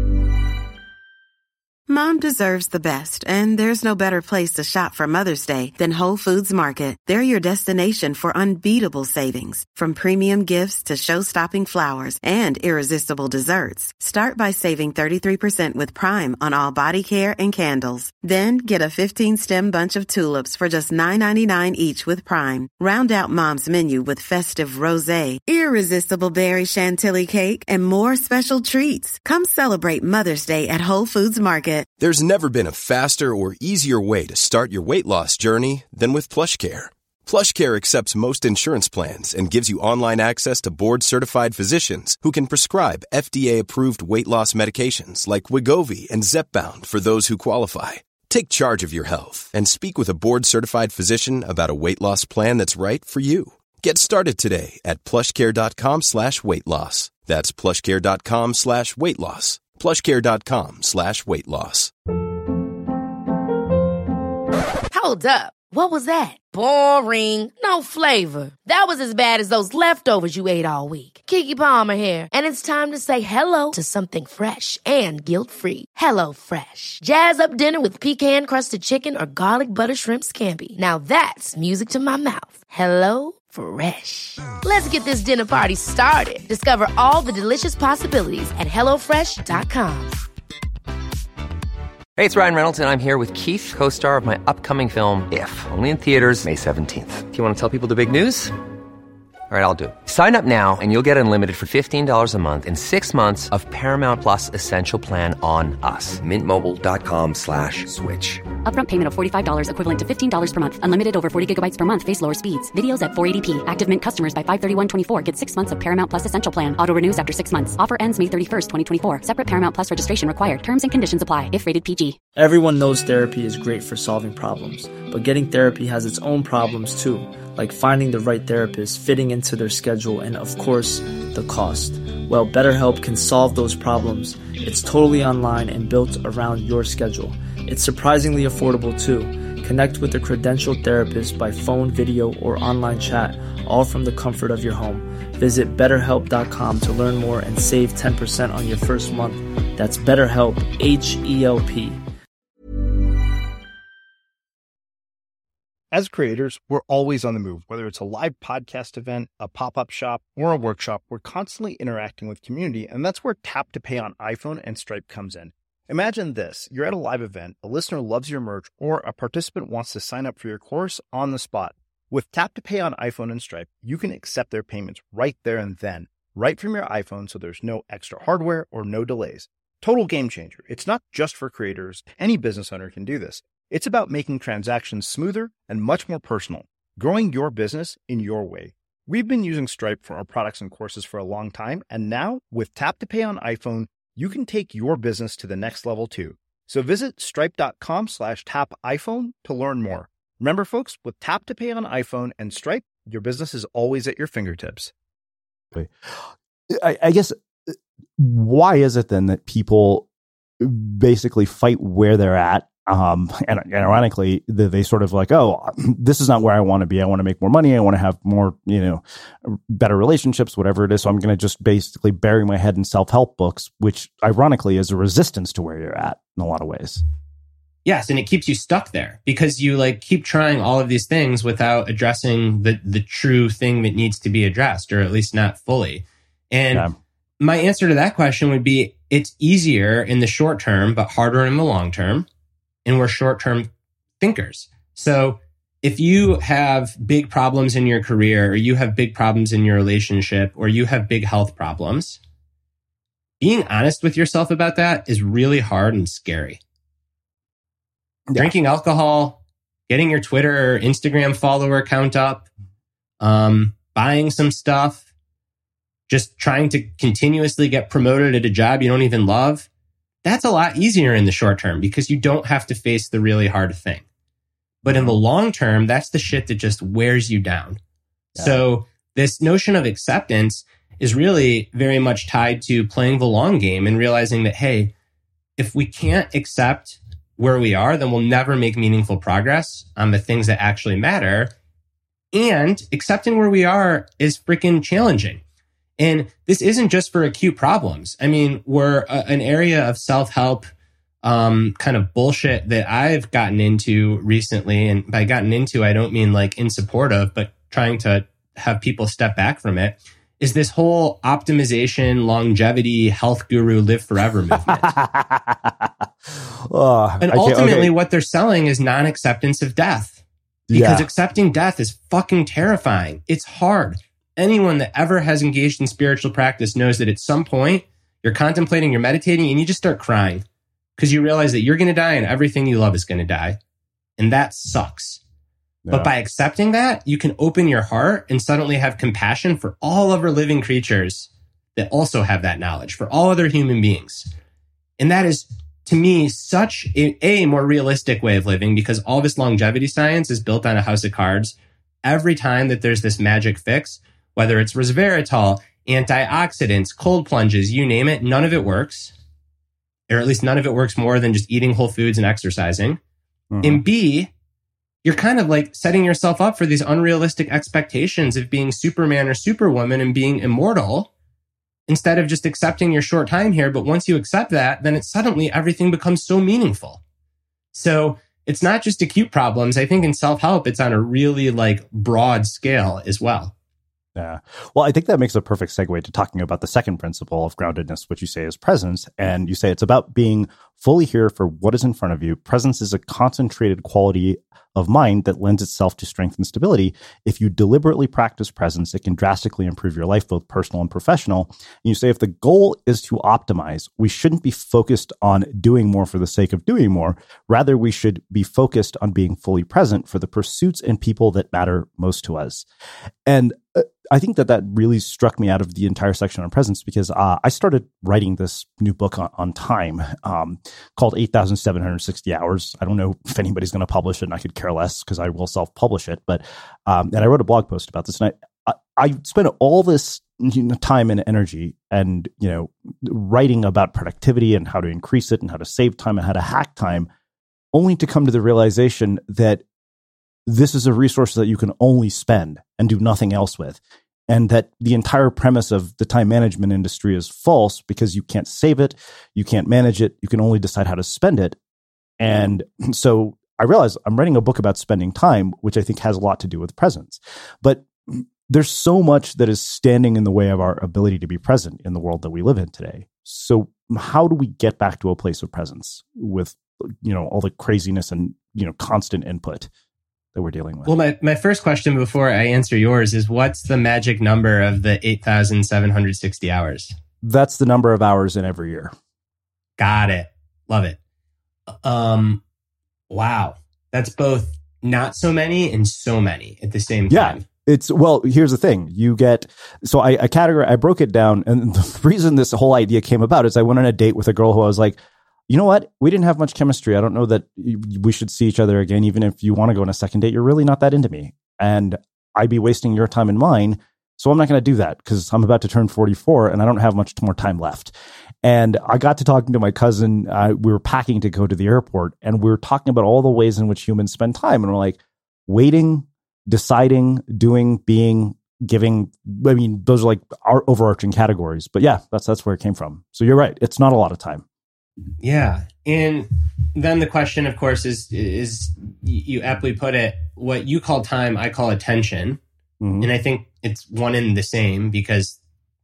Mom deserves the best, and there's no better place to shop for Mother's Day than Whole Foods Market. They're your destination for unbeatable savings, from premium gifts to show-stopping flowers and irresistible desserts. Start by saving 33% with Prime on all body care and candles. Then get a 15-stem bunch of tulips for just $9.99 each with Prime. Round out Mom's menu with festive rosé, irresistible berry chantilly cake, and more special treats. Come celebrate Mother's Day at Whole Foods Market. There's never been a faster or easier way to start your weight loss journey than with PlushCare. PlushCare accepts most insurance plans and gives you online access to board-certified physicians who can prescribe FDA-approved weight loss medications like Wegovy and Zepbound for those who qualify. Take charge of your health and speak with a board-certified physician about a weight loss plan that's right for you. Get started today at plushcare.com/weight loss. That's plushcare.com/weight loss. plushcare.com/weight loss. Hold up. What was that? Boring. No flavor. That was as bad as those leftovers you ate all week. Keke Palmer here, and it's time to say hello to something fresh and guilt-free. Hello Fresh. Jazz up dinner with pecan-crusted chicken or garlic butter shrimp scampi. Now that's music to my mouth. Hello Fresh. Let's get this dinner party started. Discover all the delicious possibilities at HelloFresh.com. Hey, it's Ryan Reynolds, and I'm here with Keith, co-star of my upcoming film, If, only in theaters May 17th. Do you want to tell people the big news? All right, I'll do it. Sign up now and you'll get unlimited for $15 a month and 6 months of Paramount Plus Essential Plan on us. MintMobile.com/switch. Upfront payment of $45 equivalent to $15 per month. Unlimited over 40 gigabytes per month. Face lower speeds. Videos at 480p. Active Mint customers by 531.24 get 6 months of Paramount Plus Essential Plan. Auto renews after 6 months. Offer ends May 31st, 2024. Separate Paramount Plus registration required. Terms and conditions apply if rated PG. Everyone knows therapy is great for solving problems, but getting therapy has its own problems too, like finding the right therapist, fitting into their schedule, and of course, the cost. Well, BetterHelp can solve those problems. It's totally online and built around your schedule. It's surprisingly affordable too. Connect with a credentialed therapist by phone, video, or online chat, all from the comfort of your home. Visit BetterHelp.com to learn more and save 10% on your first month. That's BetterHelp, H-E-L-P. As creators, we're always on the move. Whether it's a live podcast event, a pop-up shop, or a workshop, we're constantly interacting with community, and that's where Tap to Pay on iPhone and Stripe comes in. Imagine this. You're at a live event, a listener loves your merch, or a participant wants to sign up for your course on the spot. With Tap to Pay on iPhone and Stripe, you can accept their payments right there and then, right from your iPhone, so there's no extra hardware or no delays. Total game changer. It's not just for creators. Any business owner can do this. It's about making transactions smoother and much more personal, growing your business in your way. We've been using Stripe for our products and courses for a long time, and now with Tap to Pay on iPhone, you can take your business to the next level too. So visit stripe.com/tapiphone to learn more. Remember, folks, with Tap to Pay on iPhone and Stripe, your business is always at your fingertips. I guess, why is it then that people basically fight where they're at And ironically, they sort of like, oh, this is not where I want to be. I want to make more money. I want to have more, better relationships, whatever it is. So I'm going to just basically bury my head in self-help books, which ironically is a resistance to where you're at in a lot of ways. Yes, and it keeps you stuck there because you keep trying all of these things without addressing the true thing that needs to be addressed, or at least not fully. And my answer to that question would be, it's easier in the short term, but harder in the long term. And we're short-term thinkers. So if you have big problems in your career, or you have big problems in your relationship, or you have big health problems, being honest with yourself about that is really hard and scary. Yeah. Drinking alcohol, getting your Twitter or Instagram follower count up, buying some stuff, just trying to continuously get promoted at a job you don't even love. That's a lot easier in the short term because you don't have to face the really hard thing. But in the long term, that's the shit that just wears you down. Yeah. So this notion of acceptance is really very much tied to playing the long game and realizing that, hey, if we can't accept where we are, then we'll never make meaningful progress on the things that actually matter. And accepting where we are is freaking challenging. And this isn't just for acute problems. I mean, we're an area of self-help kind of bullshit that I've gotten into recently. And by gotten into, I don't mean in support of, but trying to have people step back from it, is this whole optimization, longevity, health guru, live forever movement. And ultimately what they're selling is non-acceptance of death. Because accepting death is fucking terrifying. It's hard. Anyone that ever has engaged in spiritual practice knows that at some point you're contemplating, you're meditating, and you just start crying because you realize that you're going to die and everything you love is going to die. And that sucks. Yeah. But by accepting that, you can open your heart and suddenly have compassion for all other living creatures that also have that knowledge, for all other human beings. And that is, to me, such a more realistic way of living, because all this longevity science is built on a house of cards. Every time that there's this magic fix, whether it's resveratrol, antioxidants, cold plunges, you name it, none of it works. Or at least none of it works more than just eating whole foods and exercising. Mm-hmm. And B, you're kind of setting yourself up for these unrealistic expectations of being Superman or Superwoman and being immortal, instead of just accepting your short time here. But once you accept that, then suddenly everything becomes so meaningful. So it's not just acute problems. I think in self-help, it's on a really broad scale as well. Yeah. Well, I think that makes a perfect segue to talking about the second principle of groundedness, which you say is presence. And you say it's about being fully here for what is in front of you. Presence is a concentrated quality of mind that lends itself to strength and stability. If you deliberately practice presence, it can drastically improve your life, both personal and professional. And you say if the goal is to optimize, we shouldn't be focused on doing more for the sake of doing more. Rather, we should be focused on being fully present for the pursuits and people that matter most to us. And I think that really struck me out of the entire section on presence, because I started writing this new book on time called 8,760 Hours. I don't know if anybody's going to publish it, and I could care less because I will self-publish it. But and I wrote a blog post about this, and I spent all this time and energy and writing about productivity and how to increase it and how to save time and how to hack time, only to come to the realization that this is a resource that you can only spend and do nothing else with. And that the entire premise of the time management industry is false, because you can't save it, you can't manage it, you can only decide how to spend it. And so I realized I'm writing a book about spending time, which I think has a lot to do with presence. But there's so much that is standing in the way of our ability to be present in the world that we live in today. So how do we get back to a place of presence with all the craziness and constant input that we're dealing with? Well, my first question before I answer yours is, what's the magic number of the 8,760 hours? That's the number of hours in every year. Got it. Love it. Wow. That's both not so many and so many at the same time. Well, here's the thing. I broke it down. And the reason this whole idea came about is I went on a date with a girl who I was like, you know what? We didn't have much chemistry. I don't know that we should see each other again. Even if you want to go on a second date, you're really not that into me. And I'd be wasting your time and mine. So I'm not going to do that, because I'm about to turn 44 and I don't have much more time left. And I got to talking to my cousin. We were packing to go to the airport, and we were talking about all the ways in which humans spend time. And we're like, waiting, deciding, doing, being, giving. I mean, those are like our overarching categories. But yeah, that's where it came from. So you're right. It's not a lot of time. Yeah. And then the question, of course, is you aptly put it, what you call time, I call attention. Mm-hmm. And I think it's one and the same, because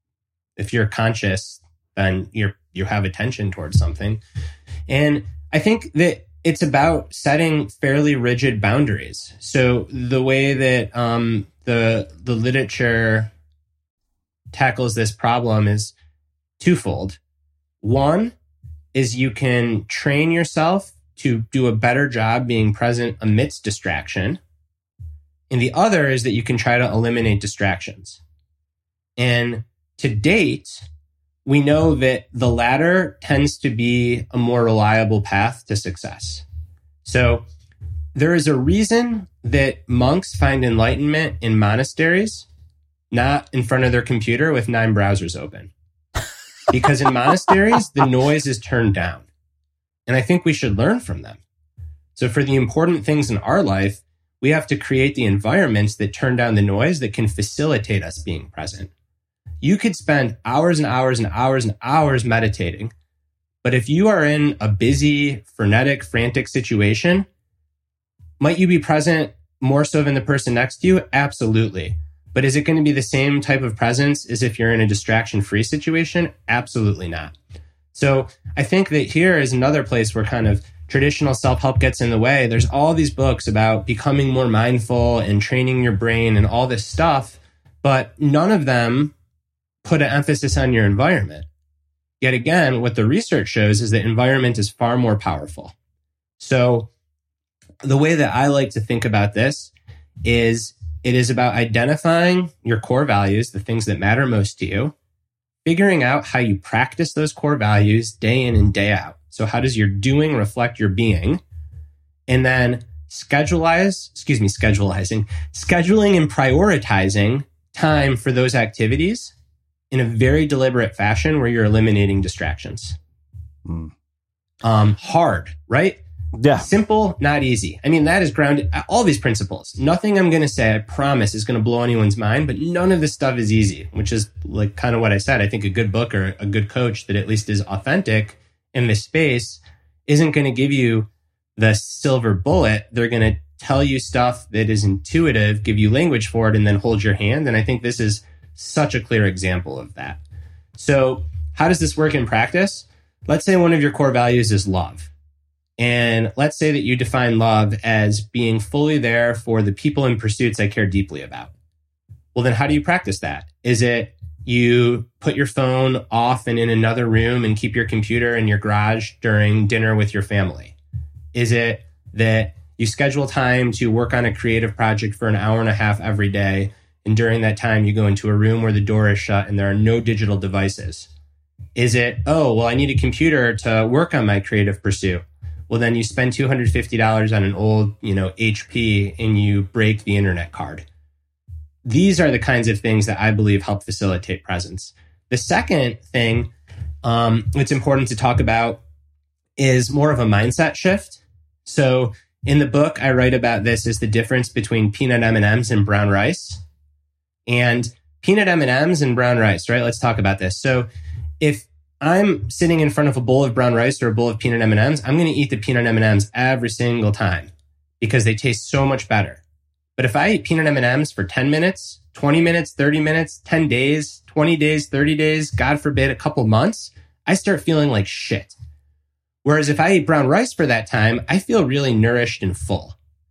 if you're conscious, then you have attention towards something. And I think that it's about setting fairly rigid boundaries. So the way that the literature tackles this problem is twofold. One is you can train yourself to do a better job being present amidst distraction. And the other is that you can try to eliminate distractions. And to date, we know that the latter tends to be a more reliable path to success. So there is a reason that monks find enlightenment in monasteries, not in front of their computer with 9 browsers open. Because in monasteries, the noise is turned down. And I think we should learn from them. So for the important things in our life, we have to create the environments that turn down the noise that can facilitate us being present. You could spend hours and hours and hours and hours meditating, but if you are in a busy, frenetic, frantic situation, might you be present more so than the person next to you? Absolutely. But is it going to be the same type of presence as if you're in a distraction-free situation? Absolutely not. So I think that here is another place where kind of traditional self-help gets in the way. There's all these books about becoming more mindful and training your brain and all this stuff, but none of them put an emphasis on your environment. Yet again, what the research shows is that environment is far more powerful. So the way that I like to think about this is it is about identifying your core values, the things that matter most to you, figuring out how you practice those core values day in and day out. So how does your doing reflect your being? And then scheduling and prioritizing time for those activities in a very deliberate fashion where you're eliminating distractions. Hard, right? Yeah. Simple, not easy. I mean, that is grounded, all these principles. Nothing I'm going to say, I promise, is going to blow anyone's mind, but none of this stuff is easy, which is like kind of what I said. I think a good book or a good coach that at least is authentic in this space isn't going to give you the silver bullet. They're going to tell you stuff that is intuitive, give you language for it, and then hold your hand. And I think this is such a clear example of that. So how does this work in practice? Let's say one of your core values is love. And let's say that you define love as being fully there for the people and pursuits I care deeply about. Well, then how do you practice that? Is it you put your phone off and in another room and keep your computer in your garage during dinner with your family? Is it that you schedule time to work on a creative project for an hour and a half every day, and during that time you go into a room where the door is shut and there are no digital devices? Is it, oh, well, I need a computer to work on my creative pursuit? Well, then you spend $250 on an old, HP and you break the internet card. These are the kinds of things that I believe help facilitate presence. The second thing that's important to talk about is more of a mindset shift. So in the book, I write about this as the difference between peanut M&Ms and brown rice. And peanut M&Ms and brown rice, right? Let's talk about this. So if I'm sitting in front of a bowl of brown rice or a bowl of peanut M&Ms, I'm going to eat the peanut M&Ms every single time because they taste so much better. But if I eat peanut M&Ms for 10 minutes, 20 minutes, 30 minutes, 10 days, 20 days, 30 days, God forbid, a couple months, I start feeling like shit. Whereas if I eat brown rice for that time, I feel really nourished and full.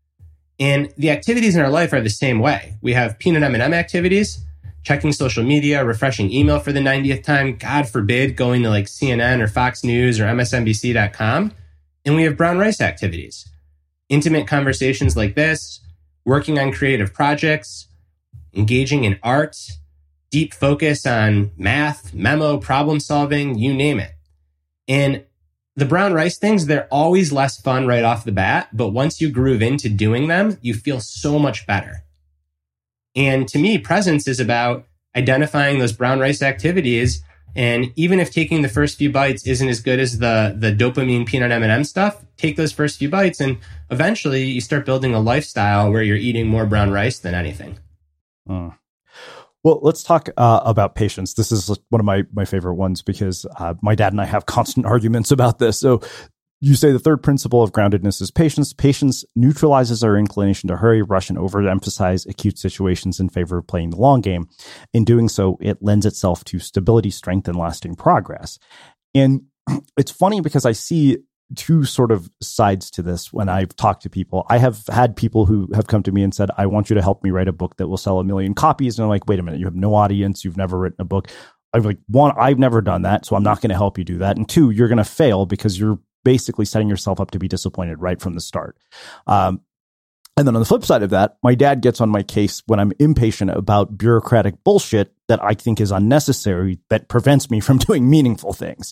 And the activities in our life are the same way. We have peanut M&M activities, checking social media, refreshing email for the 90th time, God forbid, going to like CNN or Fox News or MSNBC.com. And we have brown rice activities, intimate conversations like this, working on creative projects, engaging in art, deep focus on math, memo, problem solving, you name it. And the brown rice things, they're always less fun right off the bat, but once you groove into doing them, you feel so much better. And to me, presence is about identifying those brown rice activities And even if taking the first few bites isn't as good as the dopamine peanut M&M stuff, take those first few bites and eventually you start building a lifestyle where you're eating more brown rice than anything. Well, let's talk about patience. This is one of my favorite ones because my dad and I have constant arguments about this. So you say the third principle of groundedness is patience. Patience neutralizes our inclination to hurry, rush, and overemphasize acute situations in favor of playing the long game. In doing so, it lends itself to stability, strength, and lasting progress. And it's funny because I see two sort of sides to this when I've talked to people. I have had people who have come to me and said, I want you to help me write a book that will sell 1 million copies. And I'm like, wait a minute, you have no audience. You've never written a book. I'm like, one, I've never done that, so I'm not going to help you do that. And two, you're going to fail because you're basically setting yourself up to be disappointed right from the start. And then on the flip side of that, my dad gets on my case when I'm impatient about bureaucratic bullshit that I think is unnecessary that prevents me from doing meaningful things.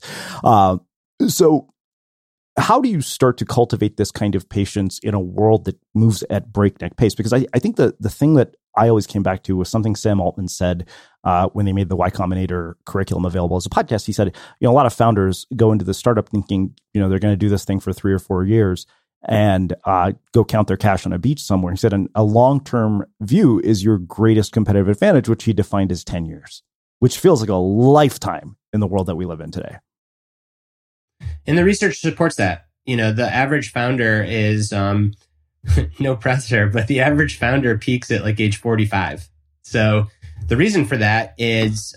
So how do you start to cultivate this kind of patience in a world that moves at breakneck pace? Because I think the thing that I always came back to was something Sam Altman said when they made the Y Combinator curriculum available as a podcast. He said, a lot of founders go into the startup thinking, they're going to do this thing for 3 or 4 years and go count their cash on a beach somewhere. He said, a long-term view is your greatest competitive advantage, which he defined as 10 years, which feels like a lifetime in the world that we live in today. And the research supports that. The average founder is, no pressure, but the average founder peaks at like age 45. So the reason for that is,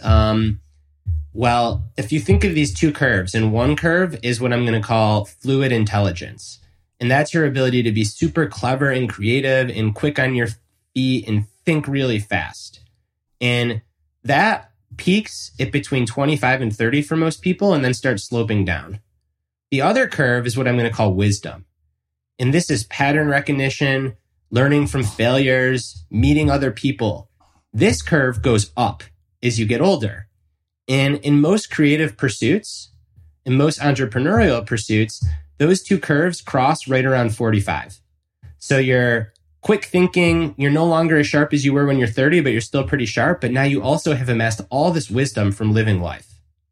if you think of these two curves, and one curve is what I'm going to call fluid intelligence. And that's your ability to be super clever and creative and quick on your feet and think really fast. And that peaks at between 25 and 30 for most people and then starts sloping down. The other curve is what I'm going to call wisdom. And this is pattern recognition, learning from failures, meeting other people. This curve goes up as you get older. And in most creative pursuits, in most entrepreneurial pursuits, those two curves cross right around 45. So you're quick thinking, you're no longer as sharp as you were when you're 30, but you're still pretty sharp. But now you also have amassed all this wisdom from living life.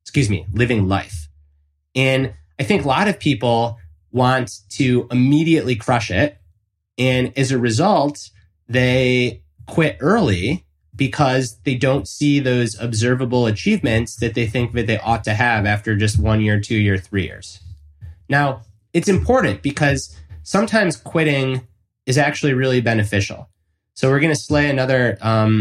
And I think a lot of people want to immediately crush it. And as a result, they quit early because they don't see those observable achievements that they think that they ought to have after just 1 year, 2 year, 3 years. Now, it's important because sometimes quitting is actually really beneficial. So we're going to slay another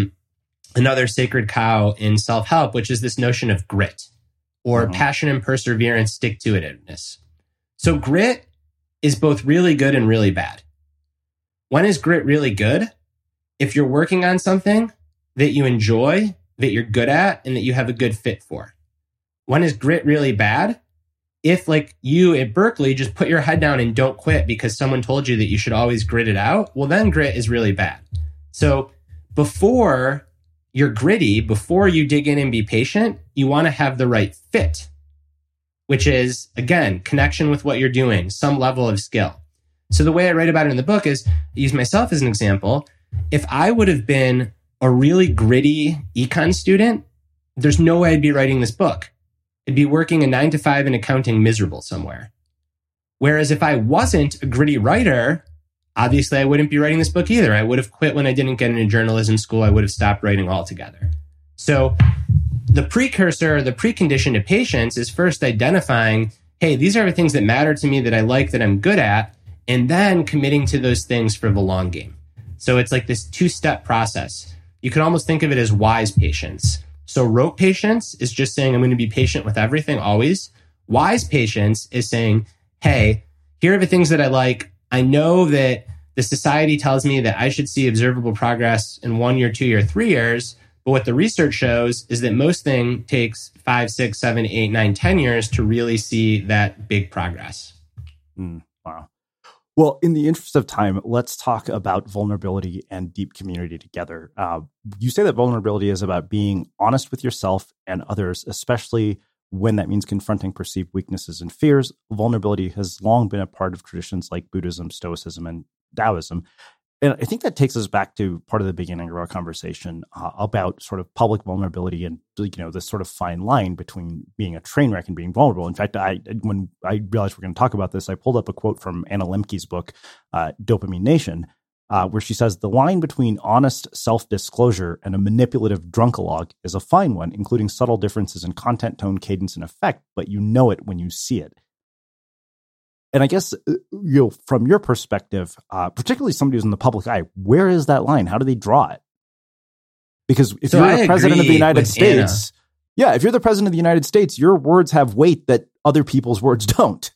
sacred cow in self-help, which is this notion of grit or passion and perseverance, stick-to-itiveness. So grit is both really good and really bad. When is grit really good? If you're working on something that you enjoy, that you're good at, and that you have a good fit for. When is grit really bad? If, like you at Berkeley, just put your head down and don't quit because someone told you that you should always grit it out, well, then grit is really bad. So before you're gritty, before you dig in and be patient, you want to have the right fit, which is, again, connection with what you're doing, some level of skill. So the way I write about it in the book is, I use myself as an example. If I would have been a really gritty econ student, there's no way I'd be writing this book. I'd be working a 9 to 5 in accounting miserable somewhere. Whereas if I wasn't a gritty writer, obviously I wouldn't be writing this book either. I would have quit when I didn't get into journalism school. I would have stopped writing altogether. So the precursor, the precondition to patience is first identifying, hey, these are the things that matter to me that I like, that I'm good at, and then committing to those things for the long game. So it's like this 2-step process. You can almost think of it as wise patience. So rote patience is just saying, I'm going to be patient with everything always. Wise patience is saying, hey, here are the things that I like. I know that the society tells me that I should see observable progress in 1 year, 2 year, 3 years. But what the research shows is that most thing takes 5, 6, 7, 8, 9, 10 years to really see that big progress. Wow. Well, in the interest of time, let's talk about vulnerability and deep community together. You say that vulnerability is about being honest with yourself and others, especially when that means confronting perceived weaknesses and fears. Vulnerability has long been a part of traditions like Buddhism, Stoicism, and Taoism. And I think that takes us back to part of the beginning of our conversation about sort of public vulnerability and, this sort of fine line between being a train wreck and being vulnerable. In fact, when I realized we're going to talk about this, I pulled up a quote from Anna Lembke's book, Dopamine Nation, where she says, the line between honest self-disclosure and a manipulative drunkalogue is a fine one, including subtle differences in content, tone, cadence, and effect, but you know it when you see it. And I guess, from your perspective, particularly somebody who's in the public eye, where is that line? How do they draw it? Because if you're the president of the United States, if you're the president of the United States, your words have weight that other people's words don't.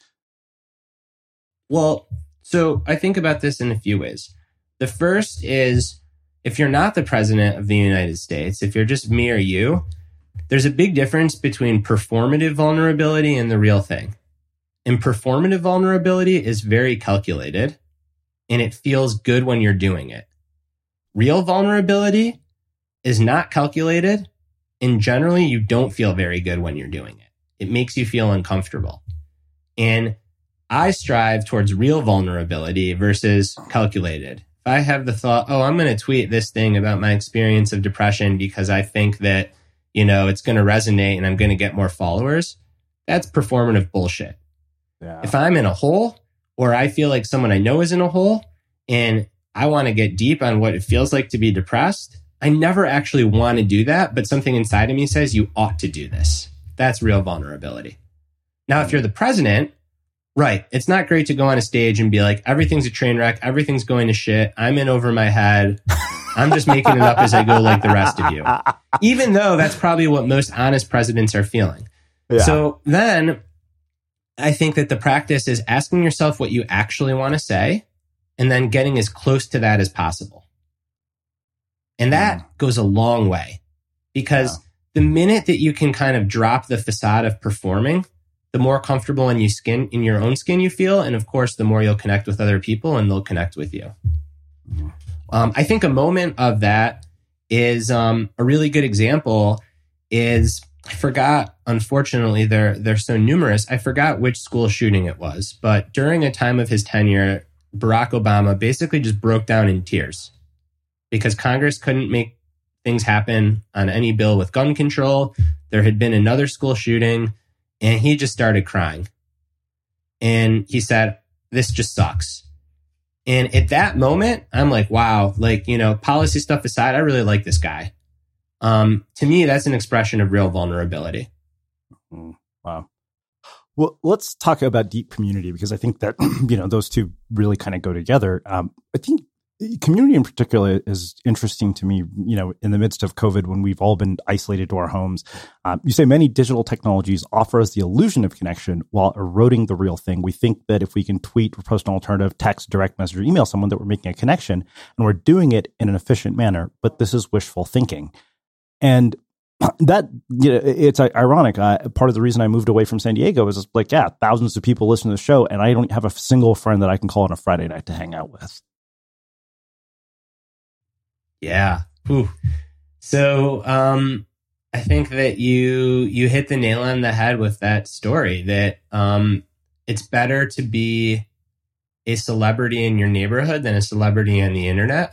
Well, so I think about this in a few ways. The first is, if you're not the president of the United States, if you're just me or you, there's a big difference between performative vulnerability and the real thing. And performative vulnerability is very calculated, and it feels good when you're doing it. Real vulnerability is not calculated, and generally you don't feel very good when you're doing it. It makes you feel uncomfortable. And I strive towards real vulnerability versus calculated. If I have the thought, I'm going to tweet this thing about my experience of depression because I think that, it's going to resonate and I'm going to get more followers, that's performative bullshit. Yeah. If I'm in a hole, or I feel like someone I know is in a hole, and I want to get deep on what it feels like to be depressed, I never actually want to do that, but something inside of me says you ought to do this. That's real vulnerability. Now, if you're the president, right, it's not great to go on a stage and be like, everything's a train wreck, everything's going to shit, I'm in over my head, I'm just making it up as I go like the rest of you. Even though that's probably what most honest presidents are feeling. Yeah. So then I think that the practice is asking yourself what you actually want to say and then getting as close to that as possible. And that goes a long way, because the minute that you can kind of drop the facade of performing, the more comfortable in your own skin you feel. And of course, the more you'll connect with other people and they'll connect with you. I think a moment of that is a really good example is, I forgot, unfortunately, they're so numerous. I forgot which school shooting it was, but during a time of his tenure, Barack Obama basically just broke down in tears because Congress couldn't make things happen on any bill with gun control. There had been another school shooting, and he just started crying. And he said, this just sucks. And at that moment, I'm like, wow, policy stuff aside, I really like this guy. To me, that's an expression of real vulnerability. Wow. Well, let's talk about deep community, because I think that, those two really kind of go together. I think community in particular is interesting to me, in the midst of COVID, when we've all been isolated to our homes. You say many digital technologies offer us the illusion of connection while eroding the real thing. We think that if we can tweet, post an alternative, text, direct message, or email someone, that we're making a connection, and we're doing it in an efficient manner. But this is wishful thinking. And that, it's ironic. Part of the reason I moved away from San Diego is thousands of people listen to the show, and I don't have a single friend that I can call on a Friday night to hang out with. Yeah. Whew. So I think that you hit the nail on the head with that story, that it's better to be a celebrity in your neighborhood than a celebrity on the internet.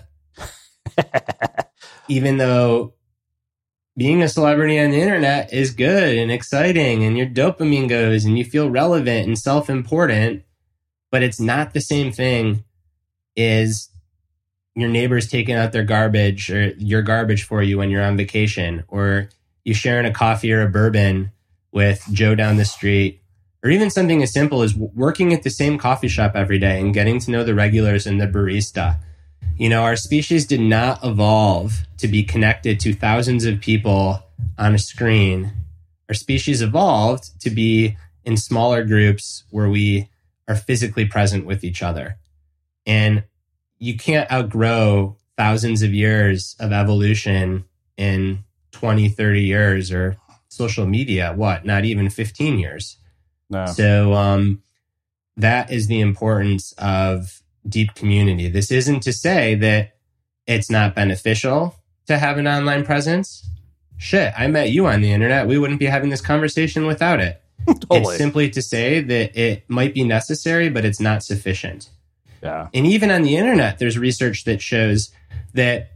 Even though being a celebrity on the internet is good and exciting, and your dopamine goes and you feel relevant and self-important, but it's not the same thing as your neighbors taking out their garbage or your garbage for you when you're on vacation, or you sharing a coffee or a bourbon with Joe down the street, or even something as simple as working at the same coffee shop every day and getting to know the regulars and the barista. Our species did not evolve to be connected to thousands of people on a screen. Our species evolved to be in smaller groups where we are physically present with each other. And you can't outgrow thousands of years of evolution in 20, 30 years, or social media, not even 15 years. No. So that is the importance of deep community. This isn't to say that it's not beneficial to have an online presence. Shit, I met you on the internet. We wouldn't be having this conversation without it. Totally. It's simply to say that it might be necessary, but it's not sufficient. Yeah. And even on the internet, there's research that shows that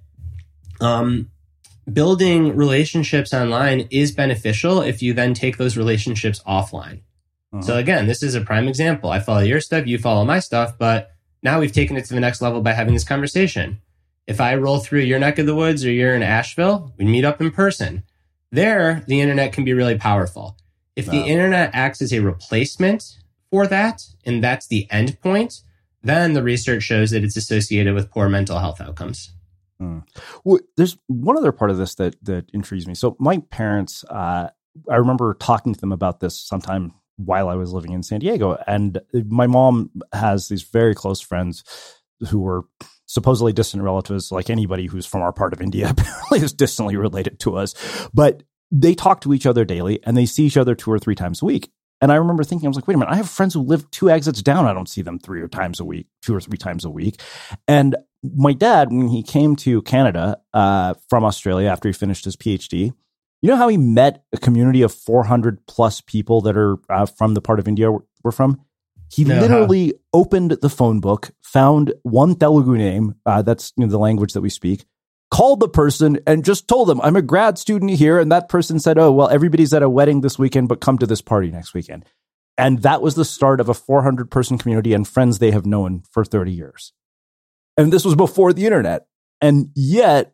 building relationships online is beneficial if you then take those relationships offline. So again, this is a prime example. I follow your stuff, you follow my stuff, but now we've taken it to the next level by having this conversation. If I roll through your neck of the woods or you're in Asheville, we meet up in person. There, the internet can be really powerful. If the internet acts as a replacement for that, and that's the end point, then the research shows that it's associated with poor mental health outcomes. Well, there's one other part of this that intrigues me. So my parents, I remember talking to them about this sometime while I was living in San Diego. And my mom has these very close friends who were supposedly distant relatives, like anybody who's from our part of India apparently is distantly related to us. But they talk to each other daily and they see each other 2 or 3 times a week. And I remember thinking, I was like, wait a minute, I have friends who live 2 exits down. I don't see them 2 or 3 times a week. And my dad, when he came to Canada from Australia after he finished his PhD, you know how he met a community of 400 plus people that are from the part of India we're from? He literally opened the phone book, found one Telugu name, that's the language that we speak, called the person and just told them, I'm a grad student here. And that person said, oh, well, everybody's at a wedding this weekend, but come to this party next weekend. And that was the start of a 400 person community and friends they have known for 30 years. And this was before the internet. And yet,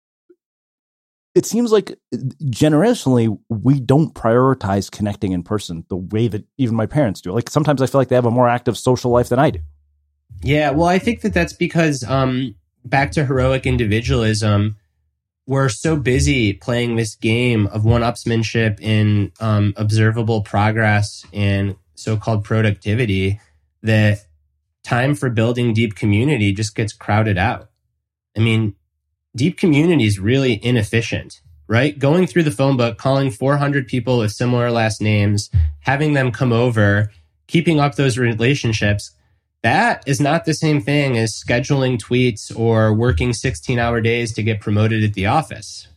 it seems like generationally, we don't prioritize connecting in person the way that even my parents do. Like sometimes I feel like they have a more active social life than I do. Yeah, well, I think that's because back to heroic individualism, we're so busy playing this game of one-upsmanship in observable progress and so-called productivity that time for building deep community just gets crowded out. I mean, deep community is really inefficient, right? Going through the phone book, calling 400 people with similar last names, having them come over, keeping up those relationships, that is not the same thing as scheduling tweets or working 16-hour days to get promoted at the office.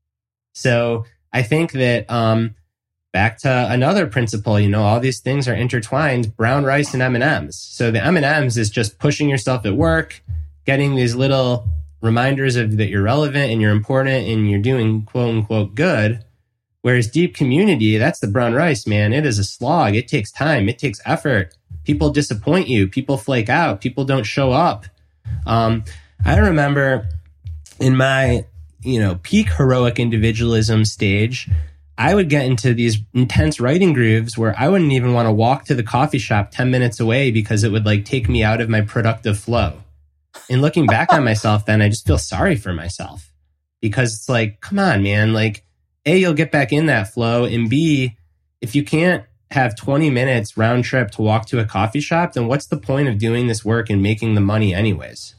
So I think that back to another principle, all these things are intertwined, brown rice and M&Ms. So the M&Ms is just pushing yourself at work, getting these little reminders of that you're relevant and you're important and you're doing quote unquote good. Whereas deep community, that's the brown rice, man. It is a slog. It takes time. It takes effort. People disappoint you. People flake out. People don't show up. I remember in my, peak heroic individualism stage, I would get into these intense writing grooves where I wouldn't even want to walk to the coffee shop 10 minutes away because it would take me out of my productive flow. And looking back on myself, then I just feel sorry for myself because it's like, come on, man. A, you'll get back in that flow. And B, if you can't have 20 minutes round trip to walk to a coffee shop, then what's the point of doing this work and making the money anyways?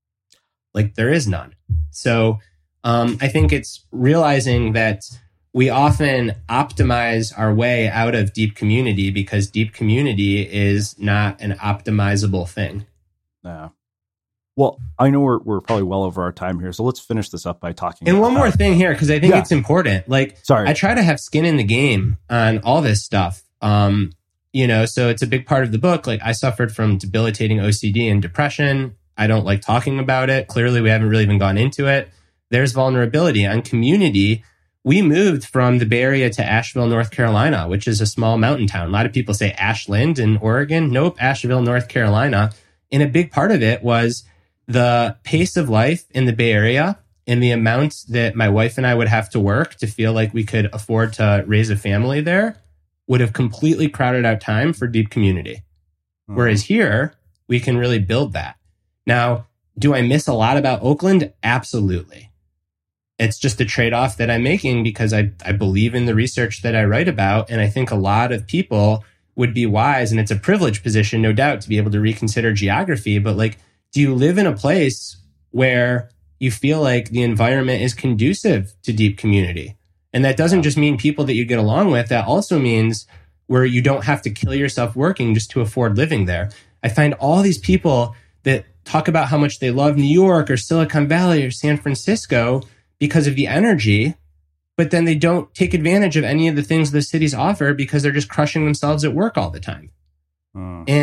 There is none. So I think it's realizing that we often optimize our way out of deep community because deep community is not an optimizable thing. Yeah. Well, I know we're probably well over our time here, so let's finish this up by talking. And one more thing here, because I think it's important. Sorry, I try to have skin in the game on all this stuff. So it's a big part of the book. I suffered from debilitating OCD and depression. I don't like talking about it. Clearly, we haven't really even gone into it. There's vulnerability on community. We moved from the Bay Area to Asheville, North Carolina, which is a small mountain town. A lot of people say Ashland in Oregon. Nope, Asheville, North Carolina. And a big part of it was the pace of life in the Bay Area and the amount that my wife and I would have to work to feel like we could afford to raise a family there would have completely crowded out time for deep community. Whereas here, we can really build that. Now, do I miss a lot about Oakland? Absolutely. It's just a trade-off that I'm making because I believe in the research that I write about. And I think a lot of people would be wise, and it's a privileged position, no doubt, to be able to reconsider geography. But do you live in a place where you feel like the environment is conducive to deep community? And that doesn't just mean people that you get along with. That also means where you don't have to kill yourself working just to afford living there. I find all these people that talk about how much they love New York or Silicon Valley or San Francisco because of the energy, but then they don't take advantage of any of the things the cities offer because they're just crushing themselves at work all the time. And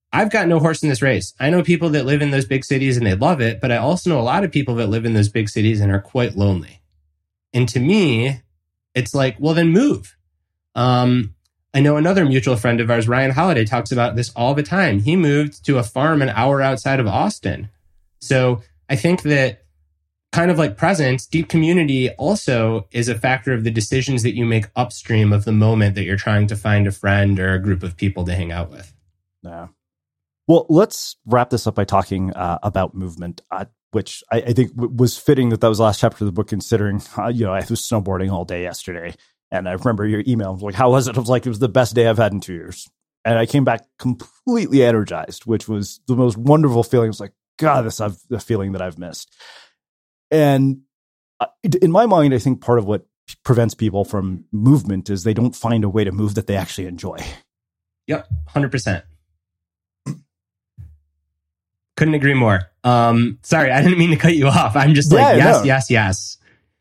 I've got no horse in this race. I know people that live in those big cities and they love it, but I also know a lot of people that live in those big cities and are quite lonely. And to me, it's like, well, then move. I know another mutual friend of ours, Ryan Holiday, talks about this all the time. He moved to a farm an hour outside of Austin. So I think that kind of like presence, deep community also is a factor of the decisions that you make upstream of the moment that you're trying to find a friend or a group of people to hang out with. Yeah. Well, let's wrap this up by talking about movement, which I think was fitting that was the last chapter of the book, considering, I was snowboarding all day yesterday. And I remember your email. I was like, how was it? I was like, it was the best day I've had in 2 years. And I came back completely energized, which was the most wonderful feeling. It was like, God, this is the feeling that I've missed. And in my mind, I think part of what prevents people from movement is they don't find a way to move that they actually enjoy. Yep, 100%. Couldn't agree more. Sorry, I didn't mean to cut you off. I'm just like, yes.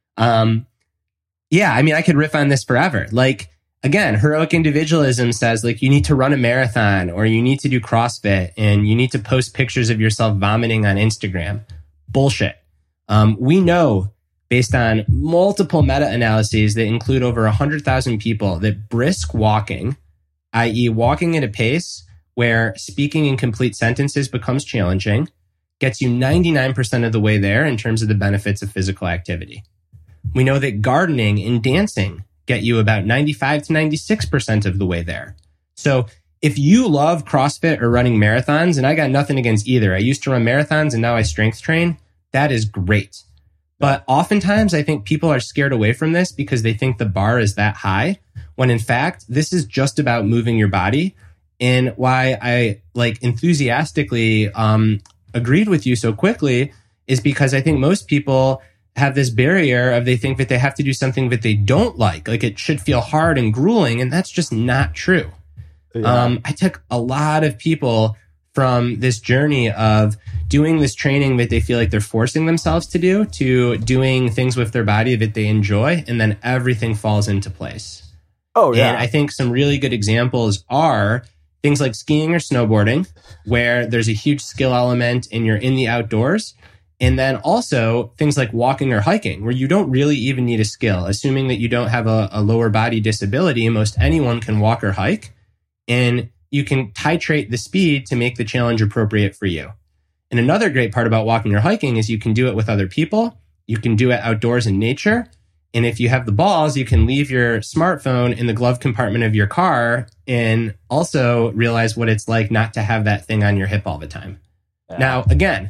Yeah, I mean, I could riff on this forever. Like, again, heroic individualism says, like, you need to run a marathon or you need to do CrossFit and you need to post pictures of yourself vomiting on Instagram. Bullshit. We know, based on multiple meta-analyses that include over 100,000 people, that brisk walking, i.e. walking at a pace where speaking in complete sentences becomes challenging, gets you 99% of the way there in terms of the benefits of physical activity. We know that gardening and dancing get you about 95 to 96% of the way there. So if you love CrossFit or running marathons, and I got nothing against either, I used to run marathons and now I strength train, that is great. But oftentimes I think people are scared away from this because they think the bar is that high, when in fact, this is just about moving your body. And why I enthusiastically agreed with you so quickly is because I think most people have this barrier of they think that they have to do something that they don't like it should feel hard and grueling, and that's just not true. Yeah. I took a lot of people from this journey of doing this training that they feel like they're forcing themselves to do, to doing things with their body that they enjoy, and then everything falls into place. Oh, yeah. And I think some really good examples are things like skiing or snowboarding, where there's a huge skill element and you're in the outdoors. And then also things like walking or hiking, where you don't really even need a skill. Assuming that you don't have a lower body disability, most anyone can walk or hike. And you can titrate the speed to make the challenge appropriate for you. And another great part about walking or hiking is you can do it with other people. You can do it outdoors in nature. And if you have the balls, you can leave your smartphone in the glove compartment of your car and also realize what it's like not to have that thing on your hip all the time. Yeah. Now, again,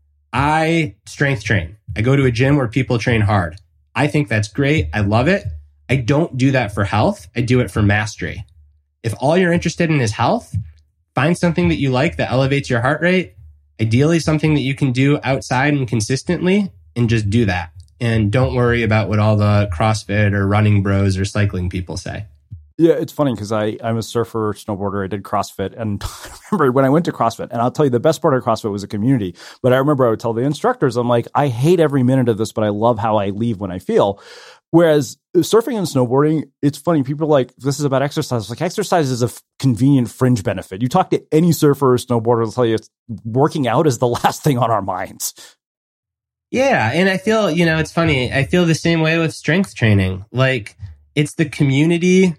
I strength train. I go to a gym where people train hard. I think that's great. I love it. I don't do that for health. I do it for mastery. If all you're interested in is health, find something that you like that elevates your heart rate. Ideally, something that you can do outside and consistently, and just do that. And don't worry about what all the CrossFit or running bros or cycling people say. Yeah, it's funny because I'm a surfer, snowboarder. I did CrossFit. And I remember when I went to CrossFit, and I'll tell you the best part of CrossFit was a community. But I remember I would tell the instructors, I'm like, I hate every minute of this, but I love how I leave when I feel. Whereas surfing and snowboarding, it's funny. People are like, this is about exercise. Like, exercise is a convenient fringe benefit. You talk to any surfer or snowboarder, they'll tell you working out is the last thing on our minds. Yeah. And I feel, it's funny. I feel the same way with strength training. Like, it's the community.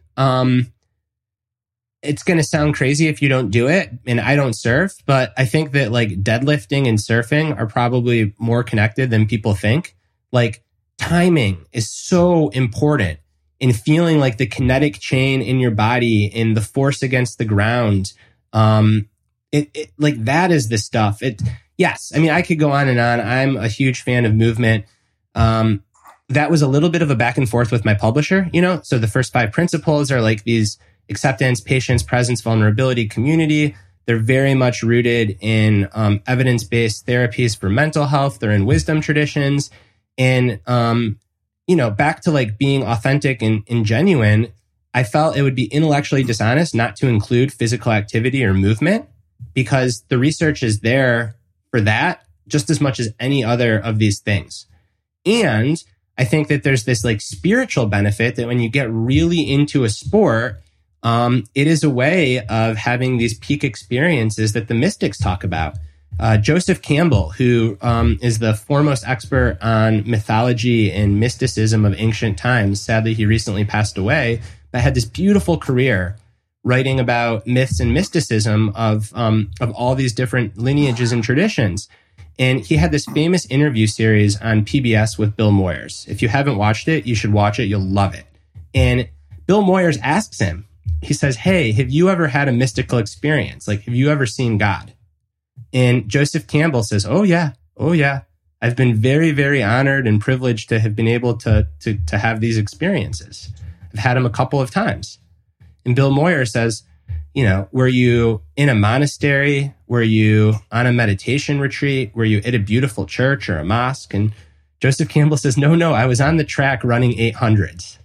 It's going to sound crazy if you don't do it. And I don't surf, but I think that like deadlifting and surfing are probably more connected than people think. Like, timing is so important in feeling like the kinetic chain in your body and the force against the ground. It like that is the stuff. Yes. I mean, I could go on and on. I'm a huge fan of movement. That was a little bit of a back and forth with my publisher, So the first 5 principles are like these acceptance, patience, presence, vulnerability, community. They're very much rooted in evidence-based therapies for mental health. They're in wisdom traditions. And, back to like being authentic and genuine, I felt it would be intellectually dishonest not to include physical activity or movement, because the research is there for that just as much as any other of these things. And I think that there's this like spiritual benefit that when you get really into a sport, it is a way of having these peak experiences that the mystics talk about. Joseph Campbell, who is the foremost expert on mythology and mysticism of ancient times, sadly, he recently passed away, but had this beautiful career writing about myths and mysticism of all these different lineages and traditions. And he had this famous interview series on PBS with Bill Moyers. If you haven't watched it, you should watch it. You'll love it. And Bill Moyers asks him, he says, hey, have you ever had a mystical experience? Like, have you ever seen God? And Joseph Campbell says, oh yeah. I've been very, very honored and privileged to have been able to have these experiences. I've had them a couple of times. And Bill Moyers says, were you in a monastery? Were you on a meditation retreat? Were you at a beautiful church or a mosque? And Joseph Campbell says, no, I was on the track running 800s.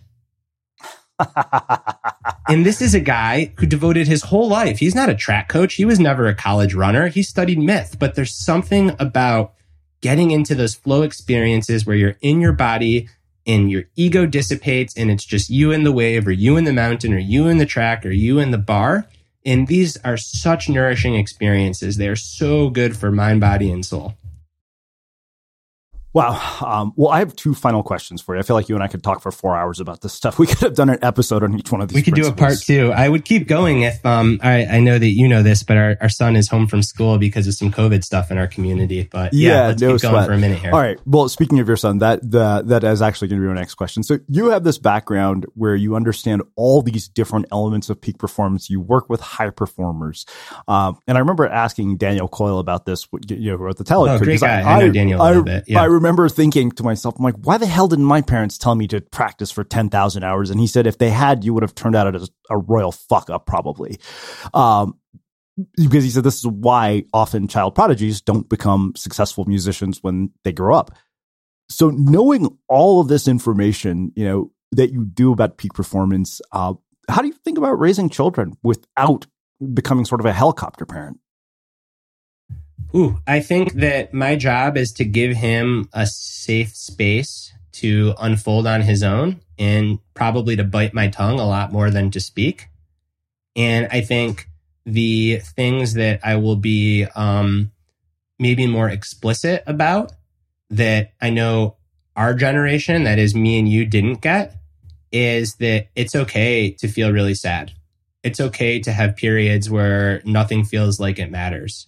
And this is a guy who devoted his whole life. He's not a track coach. He was never a college runner. He studied myth, but there's something about getting into those flow experiences where you're in your body and your ego dissipates and it's just you in the wave or you in the mountain or you in the track or you in the bar. And these are such nourishing experiences. They are so good for mind, body, and soul. Wow. Well, I have two final questions for you. I feel like you and I could talk for 4 hours about this stuff. We could have done an episode on each one of these. We could do a part two. I would keep going if, I know that you know this, but our son is home from school because of some COVID stuff in our community. But let's keep going for a minute here. All right. Well, speaking of your son, that is actually going to be my next question. So you have this background where you understand all these different elements of peak performance. You work with high performers. And I remember asking Daniel Coyle about this, who wrote the Talent Code. Great guy. I know Daniel a little bit. Yeah. I remember thinking to myself, I'm like, why the hell didn't my parents tell me to practice for 10,000 hours? And he said, if they had, you would have turned out as a royal fuck up, probably. Because he said, this is why often child prodigies don't become successful musicians when they grow up. So knowing all of this information, that you do about peak performance, how do you think about raising children without becoming sort of a helicopter parent? I think that my job is to give him a safe space to unfold on his own and probably to bite my tongue a lot more than to speak. And I think the things that I will be maybe more explicit about that I know our generation, that is me and you, didn't get, is that it's okay to feel really sad. It's okay to have periods where nothing feels like it matters.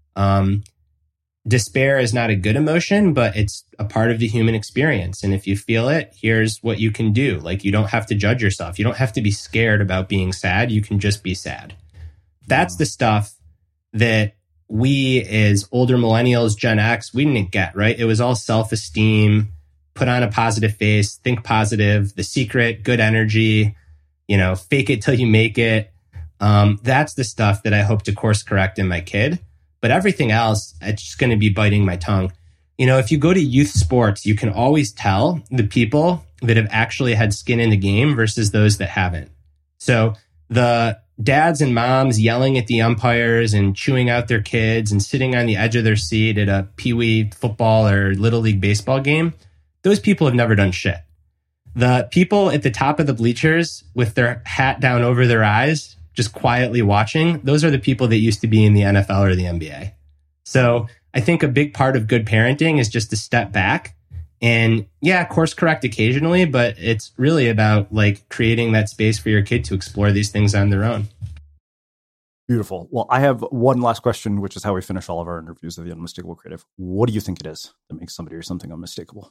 Despair is not a good emotion, but it's a part of the human experience. And if you feel it, here's what you can do. Like, you don't have to judge yourself. You don't have to be scared about being sad. You can just be sad. That's the stuff that we as older millennials, Gen X, we didn't get, right? It was all self-esteem, put on a positive face, think positive, The Secret, good energy, fake it till you make it. That's the stuff that I hope to course correct in my kid. But everything else, it's just going to be biting my tongue. If you go to youth sports, you can always tell the people that have actually had skin in the game versus those that haven't. So the dads and moms yelling at the umpires and chewing out their kids and sitting on the edge of their seat at a peewee football or little league baseball game, those people have never done shit. The people at the top of the bleachers with their hat down over their eyes, just quietly watching, those are the people that used to be in the NFL or the NBA. So I think a big part of good parenting is just to step back and course correct occasionally, but it's really about creating that space for your kid to explore these things on their own. Beautiful. Well, I have one last question, which is how we finish all of our interviews of the Unmistakable Creative. What do you think it is that makes somebody or something unmistakable?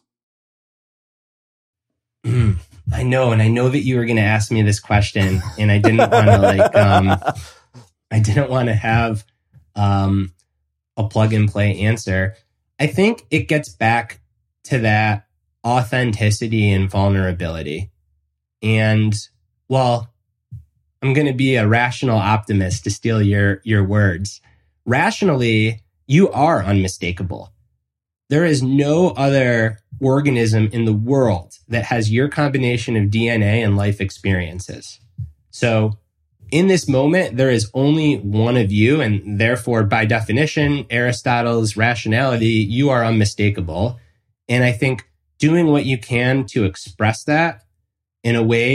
I know, and I know that you were going to ask me this question, and I didn't want to I didn't want to have a plug and play answer. I think it gets back to that authenticity and vulnerability. And I'm going to be a rational optimist, to steal your words. Rationally, you are unmistakable. There is no other organism in the world that has your combination of DNA and life experiences. So in this moment, there is only one of you, and therefore, by definition, Aristotle's rationality, you are unmistakable. And I think doing what you can to express that in a way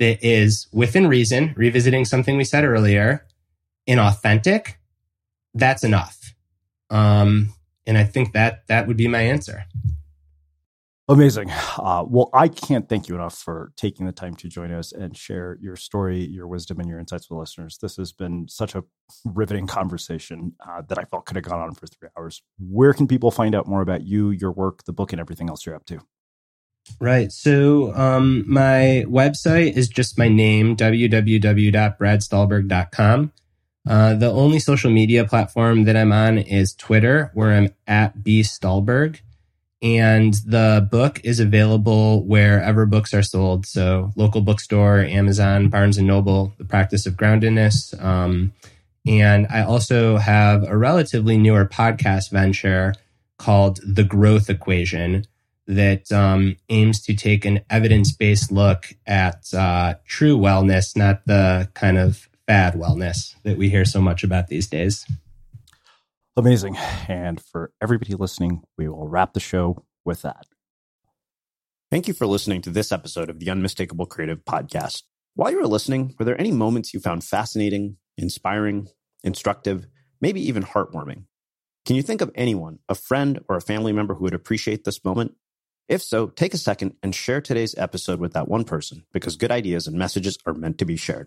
that is within reason, revisiting something we said earlier, and authentic, that's enough. And I think that would be my answer. Amazing. Well, I can't thank you enough for taking the time to join us and share your story, your wisdom, and your insights with listeners. This has been such a riveting conversation that I felt could have gone on for 3 hours. Where can people find out more about you, your work, the book, and everything else you're up to? Right. So my website is just my name, www.bradstallberg.com. The only social media platform that I'm on is Twitter, where I'm at bstallberg. And the book is available wherever books are sold. So local bookstore, Amazon, Barnes & Noble, The Practice of Groundedness. And I also have a relatively newer podcast venture called The Growth Equation that aims to take an evidence-based look at true wellness, not the kind of fad wellness that we hear so much about these days. Amazing. And for everybody listening, we will wrap the show with that. Thank you for listening to this episode of the Unmistakable Creative Podcast. While you were listening, were there any moments you found fascinating, inspiring, instructive, maybe even heartwarming? Can you think of anyone, a friend or a family member who would appreciate this moment? If so, take a second and share today's episode with that one person, because good ideas and messages are meant to be shared.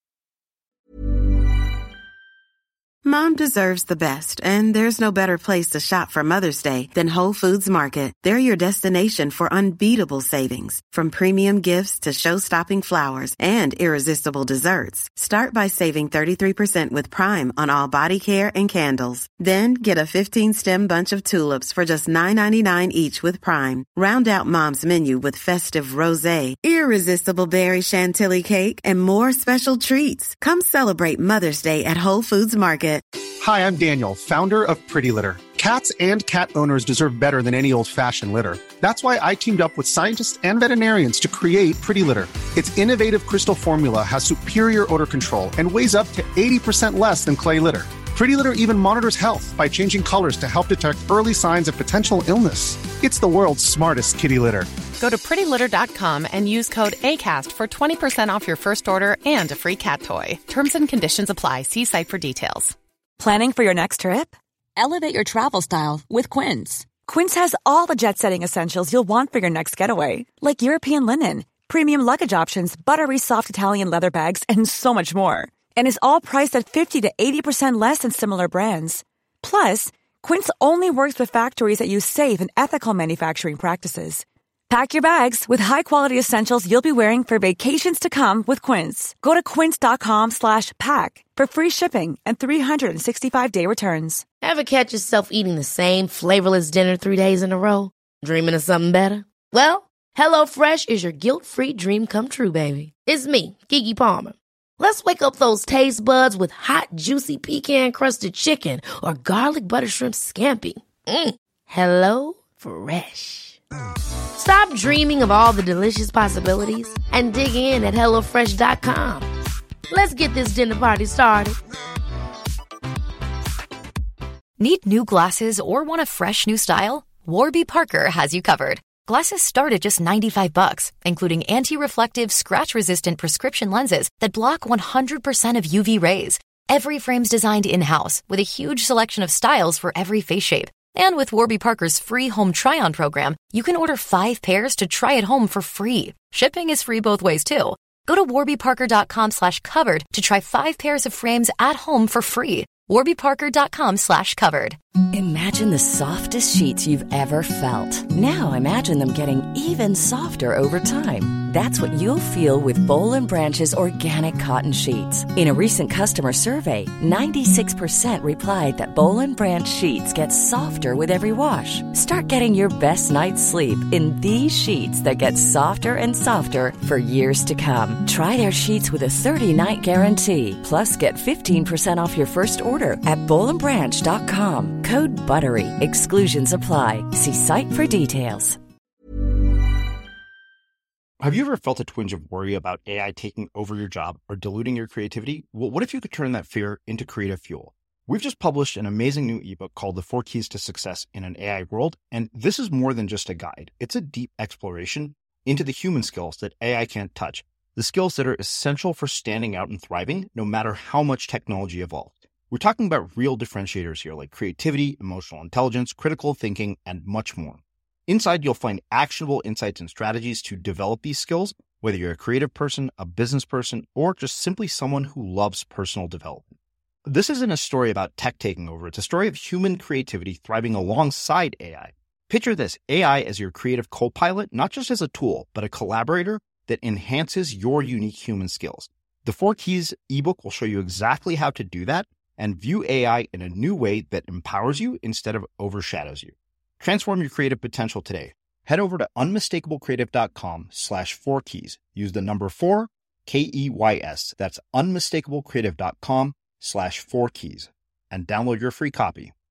Mom deserves the best, and there's no better place to shop for Mother's Day than Whole Foods Market. They're your destination for unbeatable savings, from premium gifts to show-stopping flowers and irresistible desserts. Start by saving 33% with Prime on all body care and candles. Then get a 15-stem bunch of tulips for just $9.99 each with Prime. Round out Mom's menu with festive rosé, irresistible berry chantilly cake, and more special treats. Come celebrate Mother's Day at Whole Foods Market. Hi, I'm Daniel, founder of Pretty Litter. Cats and cat owners deserve better than any old-fashioned litter. That's why I teamed up with scientists and veterinarians to create Pretty Litter. Its innovative crystal formula has superior odor control and weighs up to 80% less than clay litter. Pretty Litter even monitors health by changing colors to help detect early signs of potential illness. It's the world's smartest kitty litter. Go to prettylitter.com and use code ACAST for 20% off your first order and a free cat toy. Terms and conditions apply. See site for details. Planning for your next trip? Elevate your travel style with Quince. Quince has all the jet-setting essentials you'll want for your next getaway, like European linen, premium luggage options, buttery soft Italian leather bags, and so much more. And is all priced at 50 to 80% less than similar brands. Plus, Quince only works with factories that use safe and ethical manufacturing practices. Pack your bags with high-quality essentials you'll be wearing for vacations to come with Quince. Go to quince.com/pack for free shipping and 365-day returns. Ever catch yourself eating the same flavorless dinner 3 days in a row? Dreaming of something better? Well, HelloFresh is your guilt-free dream come true, baby. It's me, Keke Palmer. Let's wake up those taste buds with hot, juicy pecan-crusted chicken or garlic butter shrimp scampi. HelloFresh. Stop dreaming of all the delicious possibilities and dig in at HelloFresh.com. Let's get this dinner party started. Need new glasses or want a fresh new style? Warby Parker has you covered. Glasses start at just $95, including anti-reflective, scratch-resistant prescription lenses that block 100% of UV rays. Every frame's designed in-house with a huge selection of styles for every face shape. And with Warby Parker's free home try-on program, you can order 5 pairs to try at home for free. Shipping is free both ways, too. Go to warbyparker.com/covered to try 5 pairs of frames at home for free. warbyparker.com/covered. Imagine the softest sheets you've ever felt. Now imagine them getting even softer over time. That's what you'll feel with Boll & Branch's organic cotton sheets. In a recent customer survey, 96% replied that Boll & Branch sheets get softer with every wash. Start getting your best night's sleep in these sheets that get softer and softer for years to come. Try their sheets with a 30-night guarantee. Plus, get 15% off your first order at bollandbranch.com. Code BUTTERY. Exclusions apply. See site for details. Have you ever felt a twinge of worry about AI taking over your job or diluting your creativity? Well, what if you could turn that fear into creative fuel? We've just published an amazing new ebook called The 4 Keys to Success in an AI World, and this is more than just a guide. It's a deep exploration into the human skills that AI can't touch, the skills that are essential for standing out and thriving, no matter how much technology evolved. We're talking about real differentiators here, like creativity, emotional intelligence, critical thinking, and much more. Inside, you'll find actionable insights and strategies to develop these skills, whether you're a creative person, a business person, or just simply someone who loves personal development. This isn't a story about tech taking over. It's a story of human creativity thriving alongside AI. Picture this, AI as your creative co-pilot, not just as a tool, but a collaborator that enhances your unique human skills. The 4 Keys ebook will show you exactly how to do that and view AI in a new way that empowers you instead of overshadows you. Transform your creative potential today. Head over to unmistakablecreative.com/4keys. Use the number 4, KEYS. That's unmistakablecreative.com/4keys and download your free copy.